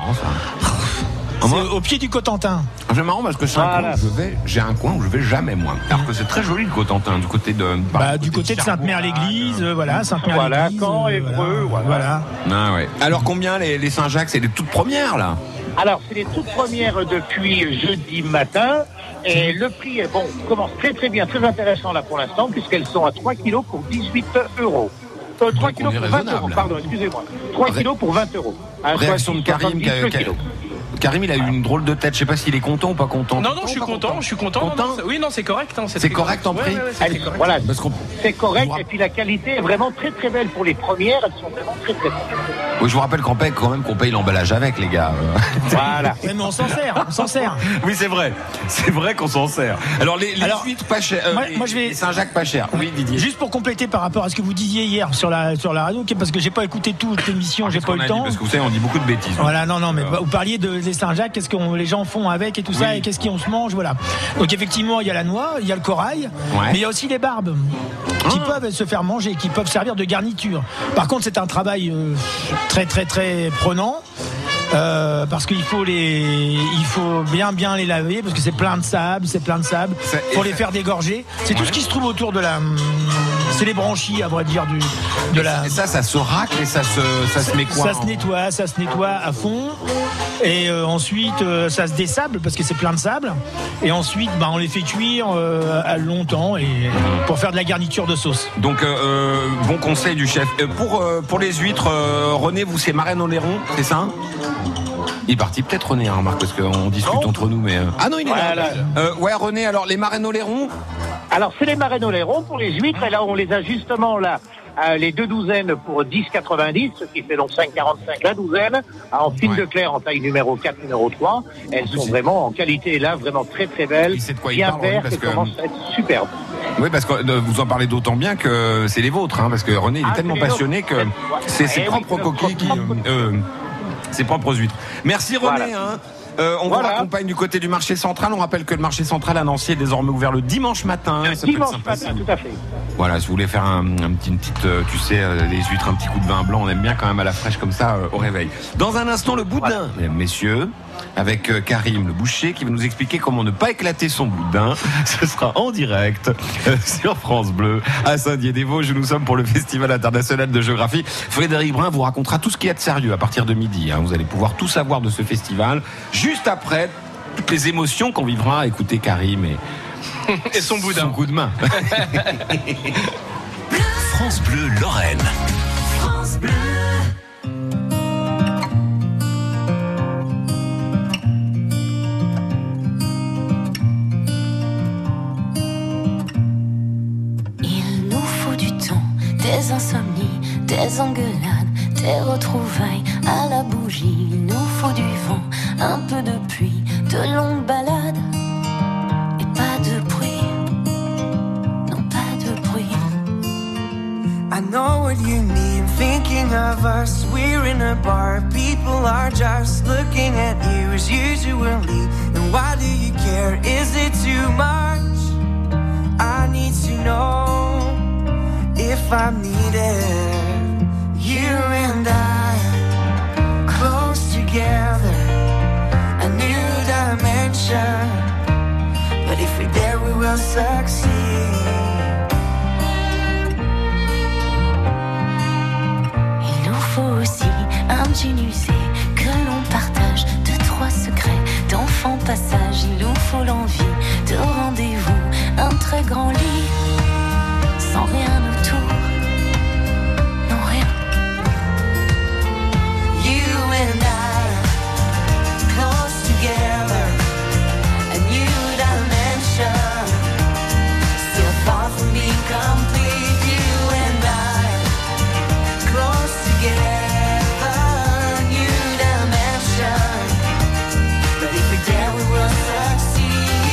C'est au pied du Cotentin. C'est marrant parce que j'ai un coin où je vais jamais, moi. Alors que c'est très joli le Cotentin, du côté de. Du côté de Sainte-Mère-l'Église, Sainte-Mère-l'Église. Voilà, Caen, Évreux, voilà. Ah ouais. Alors combien les Saint-Jacques? C'est les toutes premières là? Alors c'est les toutes premières depuis jeudi matin. Et le prix commence très très bien, très intéressant là pour l'instant, puisqu'elles sont à 3 kilos pour 18 €. 3 kilos pour 20 €, pardon, excusez-moi. 3 kilos pour 20 €. Réaction de Karim. Karim, il a eu une drôle de tête. Je sais pas s'il est content ou pas content. Non, je suis content. Oui, non, c'est correct. C'est correct en prix. Voilà, c'est correct. Et puis la qualité est vraiment très très belle pour les premières. Elles sont vraiment très très belles. Oui, je vous rappelle qu'on paye l'emballage avec, les gars. Voilà. Mais on s'en sert. Oui, c'est vrai. C'est vrai qu'on s'en sert. Alors les huîtres pas chères. Moi, je vais les Saint-Jacques pas chers. Oui, Didier. Juste pour compléter par rapport à ce que vous disiez hier sur la radio, parce que j'ai pas écouté toute l'émission, j'ai pas eu le temps. Parce que vous savez, on dit beaucoup de bêtises. Voilà, non, mais vous parliez des Saint-Jacques, qu'est-ce que les gens font avec et tout ça, et qu'est-ce qu'on se mange, voilà. Donc effectivement, il y a la noix, il y a le corail, mais il y a aussi les barbes qui peuvent se faire manger, qui peuvent servir de garniture. Par contre, c'est un travail très très très prenant. Parce qu'il faut bien les laver parce que c'est plein de sable. Pour les faire dégorger. C'est tout ce qui se trouve autour de c'est les branchies, à vrai dire, de la. Et ça se racle et ça se met quoi? Ça se nettoie à fond. Et ensuite, ça se dessable parce que c'est plein de sable. Et ensuite, on les fait cuire à longtemps pour faire de la garniture de sauce. Donc, bon conseil du chef. Pour les huîtres, René, vous c'est Marraine-Oléron, c'est ça? Il est parti peut-être René, Marc, parce qu'on discute entre nous, mais. Ah non, il est là. Ouais, René, alors les Marraine-Oléron? Alors, c'est les Marraine-Oléron pour les huîtres, et là, on les a justement là. Les 2 douzaines pour 10,90, ce qui fait donc 5,45 la douzaine, en fine de clair en taille numéro 4, numéro 3. Elles sont vraiment en qualité là, vraiment très très belles, bien vertes et commencent à être superbes. Oui, parce que vous en parlez d'autant bien que c'est les vôtres, parce que René il est tellement passionné que c'est ses propres coquilles ses propres huîtres. Merci René. On vous raccompagne du côté du marché central. On rappelle que le marché central à Nancy est désormais ouvert le dimanche matin. Dimanche matin, tout à fait. Voilà, si vous voulez faire une petite, les huîtres, un petit coup de vin blanc, on aime bien quand même à la fraîche comme ça au réveil. Dans un instant, le boudin, mesdames, messieurs, avec Karim le boucher qui va nous expliquer comment ne pas éclater son boudin. Ce sera en direct sur France Bleu à Saint-Dié-des-Vosges où nous sommes pour le Festival international de géographie. Frédéric Brun vous racontera tout ce qu'il y a de sérieux à partir de midi. Vous allez pouvoir tout savoir de ce festival juste après toutes les émotions qu'on vivra à écouter Karim et son boudin. Son coup de main. France Bleu Lorraine. France Bleu. of us, we're in a bar. People are just looking at you as usually. And why do you care? Is it too much? I need to know if I'm needed. You and I, close together, a new dimension. But if we're there, we will succeed. Il nous faut aussi un jean usé que l'on partage, 2-3 secrets d'enfant passage. Il nous faut l'envie de rendez-vous, un très grand lit, sans rien autour, non rien. You and I, close together, a new dimension. Still far from being complete. You and I, close together, new dimension. But if we're there, we will succeed.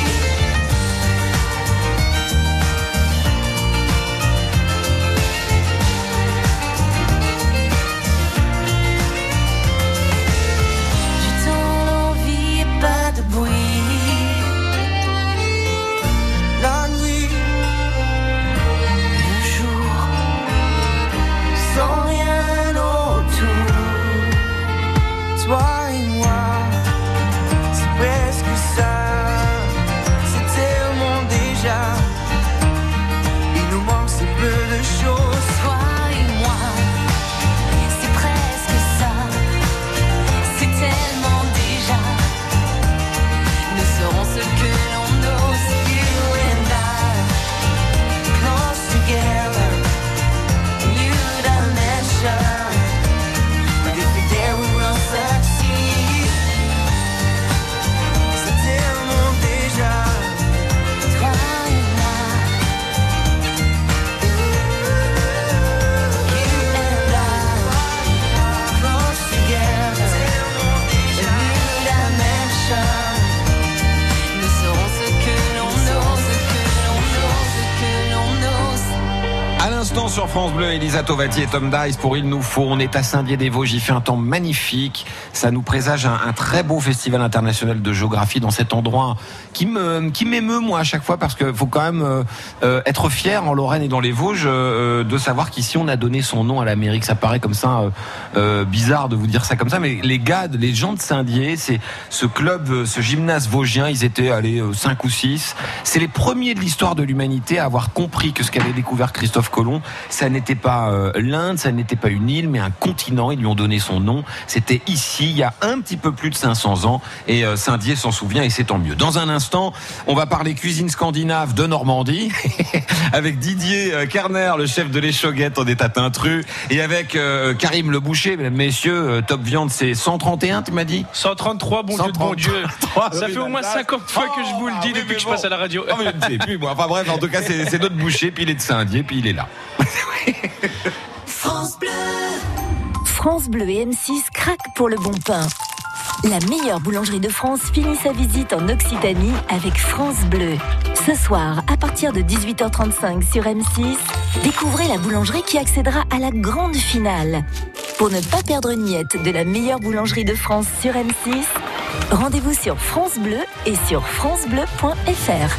Du temps, l'envie et pas de bruit. La nuit, Le jour, sans rien autour. Toi et moi, c'est presque ça. C'est tellement déjà. Il nous manque si peu de choses. toi et moi, c'est presque ça. C'est tellement déjà. Nous serons ce que l'on ose. You and I, close together, new dimension. But if we're there, we will succeed. C'est tellement déjà. Toi et moi, You and I, close together, a new dimension. nous serons ce que l'on ose, ce que l'on ose, ce que l'on ose. À l'instant sur France Bleu, Elisa Tovati et Tom Dice pour Il nous faut. On est à Saint-Dié-des-Vosges, il fait un temps magnifique. Ça nous présage un très beau festival international de géographie dans cet endroit qui m'émeut moi à chaque fois, parce que faut quand même être fier en Lorraine et dans les Vosges de savoir qu'ici on a donné son nom à l'Amérique. Ça paraît comme ça bizarre de vous dire ça comme ça, mais les gens de Saint-Dié, c'est ce club, ce gymnase vosgien, ils étaient 5 ou 6. C'est les premiers de l'histoire de l'humanité à avoir compris que ce qu'avait découvert Christophe Colomb, ça n'était pas l'Inde, ça n'était pas une île, mais un continent. Ils lui ont donné son nom. C'était ici, il y a un petit peu plus de 500 ans, et Saint-Dié s'en souvient, et c'est tant mieux. Dans un instant, on va parler cuisine scandinave de Normandie avec Didier Kerner, le chef de l'Échoguette. On est à Tintru, et avec Karim le boucher. Mesdames, messieurs, Top Viande, c'est 131, tu m'as dit 133, bon Dieu de bon Dieu. Ça fait au moins 50 fois que je vous le dis depuis que je passe à la radio. Je ne sais plus, moi. Enfin bref, en tout cas, c'est notre boucher, puis il est de Saint-Dié, puis il est là. France Bleu. France Bleu et M6 craquent pour le bon pain. La meilleure boulangerie de France finit sa visite en Occitanie avec France Bleu. Ce soir, à partir de 18h35 sur M6, découvrez la boulangerie qui accédera à la grande finale. Pour ne pas perdre une miette de la meilleure boulangerie de France sur M6, rendez-vous sur France Bleu et sur francebleu.fr.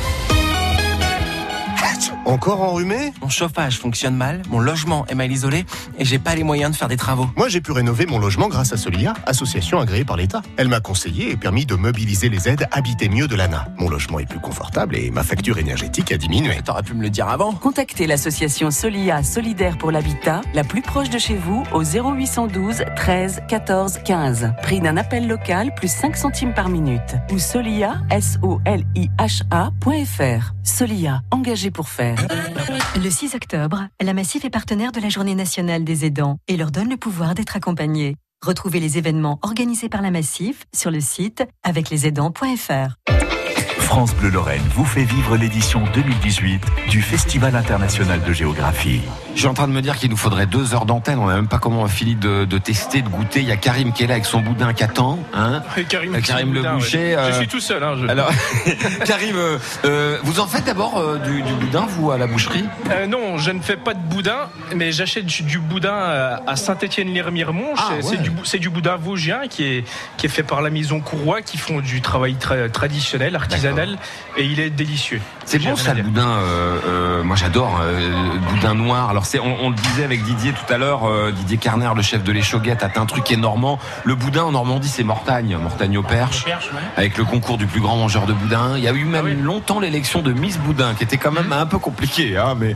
Encore enrhumé ? Mon chauffage fonctionne mal, mon logement est mal isolé et j'ai pas les moyens de faire des travaux. Moi, j'ai pu rénover mon logement grâce à Solia, association agréée par l'État. Elle m'a conseillé et permis de mobiliser les aides Habiter mieux de l'ANA. Mon logement est plus confortable et ma facture énergétique a diminué. T'aurais pu me le dire avant. Contactez l'association Solia Solidaire pour l'Habitat, la plus proche de chez vous, au 0812 13 14 15. Prix d'un appel local, plus 5 centimes par minute. Ou solia, soliha.fr. Solia, engagé pour faire. Le 6 octobre, la Massif est partenaire de la Journée nationale des aidants et leur donne le pouvoir d'être accompagnés. Retrouvez les événements organisés par la Massif sur le site aveclesaidants.fr. France Bleu Lorraine vous fait vivre l'édition 2018 du Festival international de géographie. Je suis en train de me dire qu'il nous faudrait 2 heures d'antenne. On n'a même pas comment fini de tester, de goûter. Il y a Karim qui est là avec son boudin qu'attend. Karim Le boudin, boucher. Je suis tout seul. Alors, Karim, vous en faites d'abord du boudin, vous, à la boucherie? Non, je ne fais pas de boudin, mais j'achète du boudin à Saint-Étienne-les-Remiremont. C'est du boudin vosgien qui est fait par la maison Courroy, qui font du travail traditionnel, artisanal, et il est délicieux. C'est bon ça, le boudin. Moi, j'adore le boudin noir. Alors, on le disait avec Didier tout à l'heure, Didier Carner, le chef de l'Échauguette, a un truc qui est normand. Le boudin en Normandie, c'est Mortagne au Perche, avec le concours du plus grand mangeur de boudin. Il y a eu même longtemps l'élection de Miss Boudin, qui était quand même un peu compliquée, mais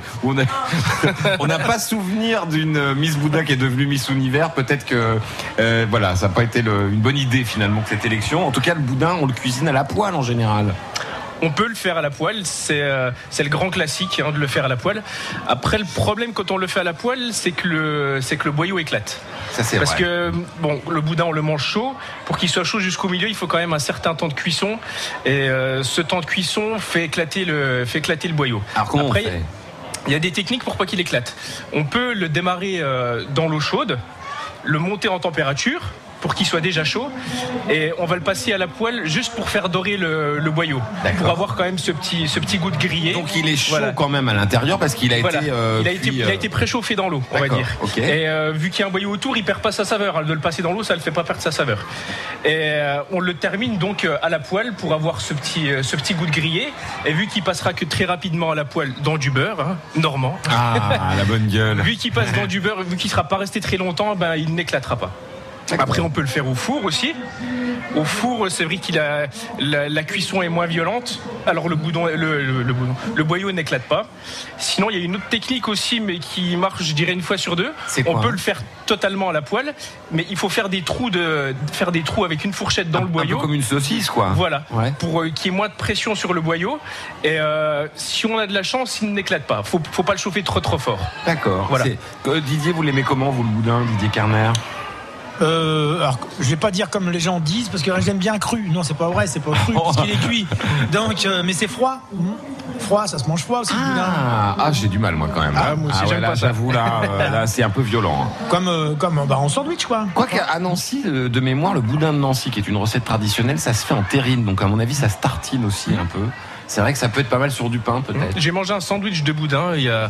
on n'a pas souvenir d'une Miss Boudin qui est devenue Miss Univers. Peut-être que ça n'a pas été une bonne idée finalement que cette élection. En tout cas, le boudin, on le cuisine à la poêle en général. On peut le faire à la poêle, c'est le grand classique de le faire à la poêle. Après, le problème quand on le fait à la poêle, c'est que le boyau éclate. Ça, c'est Parce vrai. que le boudin, on le mange chaud. Pour qu'il soit chaud jusqu'au milieu, il faut quand même un certain temps de cuisson. Et ce temps de cuisson fait éclater le boyau. Alors comment Après, on fait ? Il y a des techniques pour pas qu'il éclate. On peut le démarrer dans l'eau chaude, le monter en température pour qu'il soit déjà chaud, et on va le passer à la poêle juste pour faire dorer le boyau, pour avoir quand même ce petit goût de grillé. Donc il est chaud quand même à l'intérieur parce qu'il a il a été préchauffé dans l'eau, on va dire. Okay. Et vu qu'il y a un boyau autour, il perd pas sa saveur. De le passer dans l'eau, ça le fait pas perdre sa saveur. Et on le termine donc à la poêle pour avoir ce petit goût de grillé. Et vu qu'il passera que très rapidement à la poêle dans du beurre normand. Ah, la bonne gueule. Vu qu'il passe dans du beurre, vu qu'il sera pas resté très longtemps, il n'éclatera pas. Après, on peut le faire au four aussi. Au four, c'est vrai qu'il a la cuisson est moins violente. Alors le boyau n'éclate pas. Sinon, il y a une autre technique aussi, mais qui marche, je dirais, 1 fois sur 2. On peut le faire totalement à la poêle, mais il faut faire des trous avec une fourchette dans le boyau. Un peu comme une saucisse, quoi. Voilà. Ouais. Pour qu'il y ait moins de pression sur le boyau. Et si on a de la chance, il n'éclate pas. Faut pas le chauffer trop fort. D'accord. Voilà. Didier, vous l'aimez comment, vous, le boudin, Didier Carner? Alors, je vais pas dire comme les gens disent, parce que j'aime bien cru. Non, c'est pas vrai, c'est pas cru, parce qu'il est cuit. Donc, mais c'est froid. Froid, ça se mange froid aussi. J'ai du mal, moi, quand même. Moi aussi, j'aime pas ça. J'avoue, là, c'est un peu violent. Comme en sandwich, quoi. Quoiqu'à Nancy, de mémoire, le boudin de Nancy, qui est une recette traditionnelle, ça se fait en terrine. Donc, à mon avis, ça se tartine aussi un peu. C'est vrai que ça peut être pas mal sur du pain, peut-être. J'ai mangé un sandwich de boudin il y a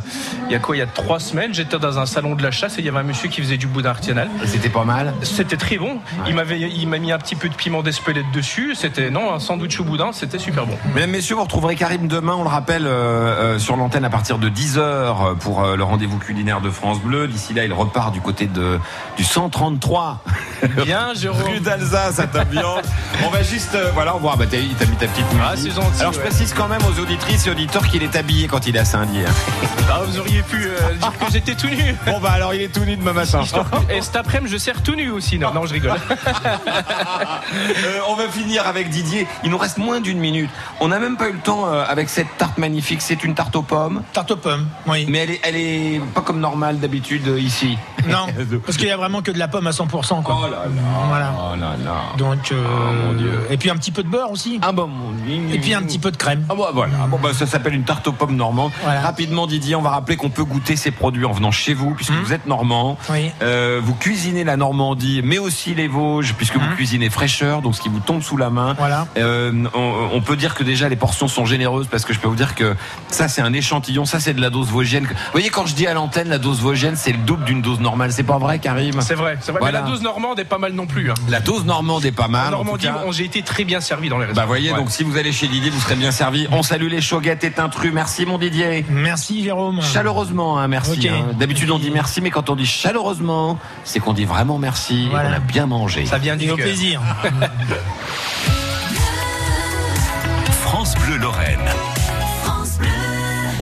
3 semaines. J'étais dans un salon de la chasse et il y avait un monsieur qui faisait du boudin artisanal. Et c'était pas mal? C'était très bon. Ouais. Il m'a mis un petit peu de piment d'Espelette dessus. Un sandwich au boudin, c'était super bon. Mesdames, messieurs, vous retrouverez Karim demain, on le rappelle, sur l'antenne à partir de 10h pour le rendez-vous culinaire de France Bleu. D'ici là, il repart du côté du 133. Bien, Jérôme. Rue d'Alsace à Tabian. On va juste, on va voir. T'as mis ta petite musique. C'est gentil. Alors, je précise quand même aux auditrices et auditeurs qu'il est habillé quand il est à Saint-Dié. Vous auriez pu dire que j'étais tout nu. Bon, alors il est tout nu demain matin. Et cet après-midi, je sers tout nu aussi. Non, je rigole. On va finir avec Didier. Il nous reste moins d'1 minute. On n'a même pas eu le temps avec cette tarte magnifique. C'est une tarte aux pommes. Tarte aux pommes, oui. Mais elle est pas comme normale d'habitude ici. Non, parce qu'il y a vraiment que de la pomme à 100%, quoi. Oh là là. Voilà. Oh là là. Donc, mon Dieu. Et puis un petit peu de beurre aussi. Ah bon, mon Dieu. Et puis un petit peu de crème. Voilà. Ça s'appelle une tarte aux pommes normande. Voilà. Rapidement, Didier, on va rappeler qu'on peut goûter ces produits en venant chez vous, puisque vous êtes normand. Oui. Vous cuisinez la Normandie, mais aussi les Vosges, puisque vous cuisinez fraîcheur, donc ce qui vous tombe sous la main. Voilà. On peut dire que déjà les portions sont généreuses, parce que je peux vous dire que ça, c'est un échantillon. Ça, c'est de la dose vosgienne. Vous voyez, quand je dis à l'antenne la dose vosgienne, c'est le double d'une dose normale. C'est pas vrai, Karim? C'est vrai. Voilà. Mais la dose normande est pas mal non plus. La dose normande est pas mal. En Normandie, j'ai été très bien servi dans les restaurants. Voyez, donc si vous allez chez Didier, vous serez bien servi. On salue les Chauguettes et Tintrus. Merci, mon Didier. Merci, Jérôme. Chaleureusement, merci. Okay. D'habitude, on dit merci, mais quand on dit chaleureusement, c'est qu'on dit vraiment merci. Voilà. On a bien mangé. Ça vient du cœur. Au plaisir. France Bleu Lorraine.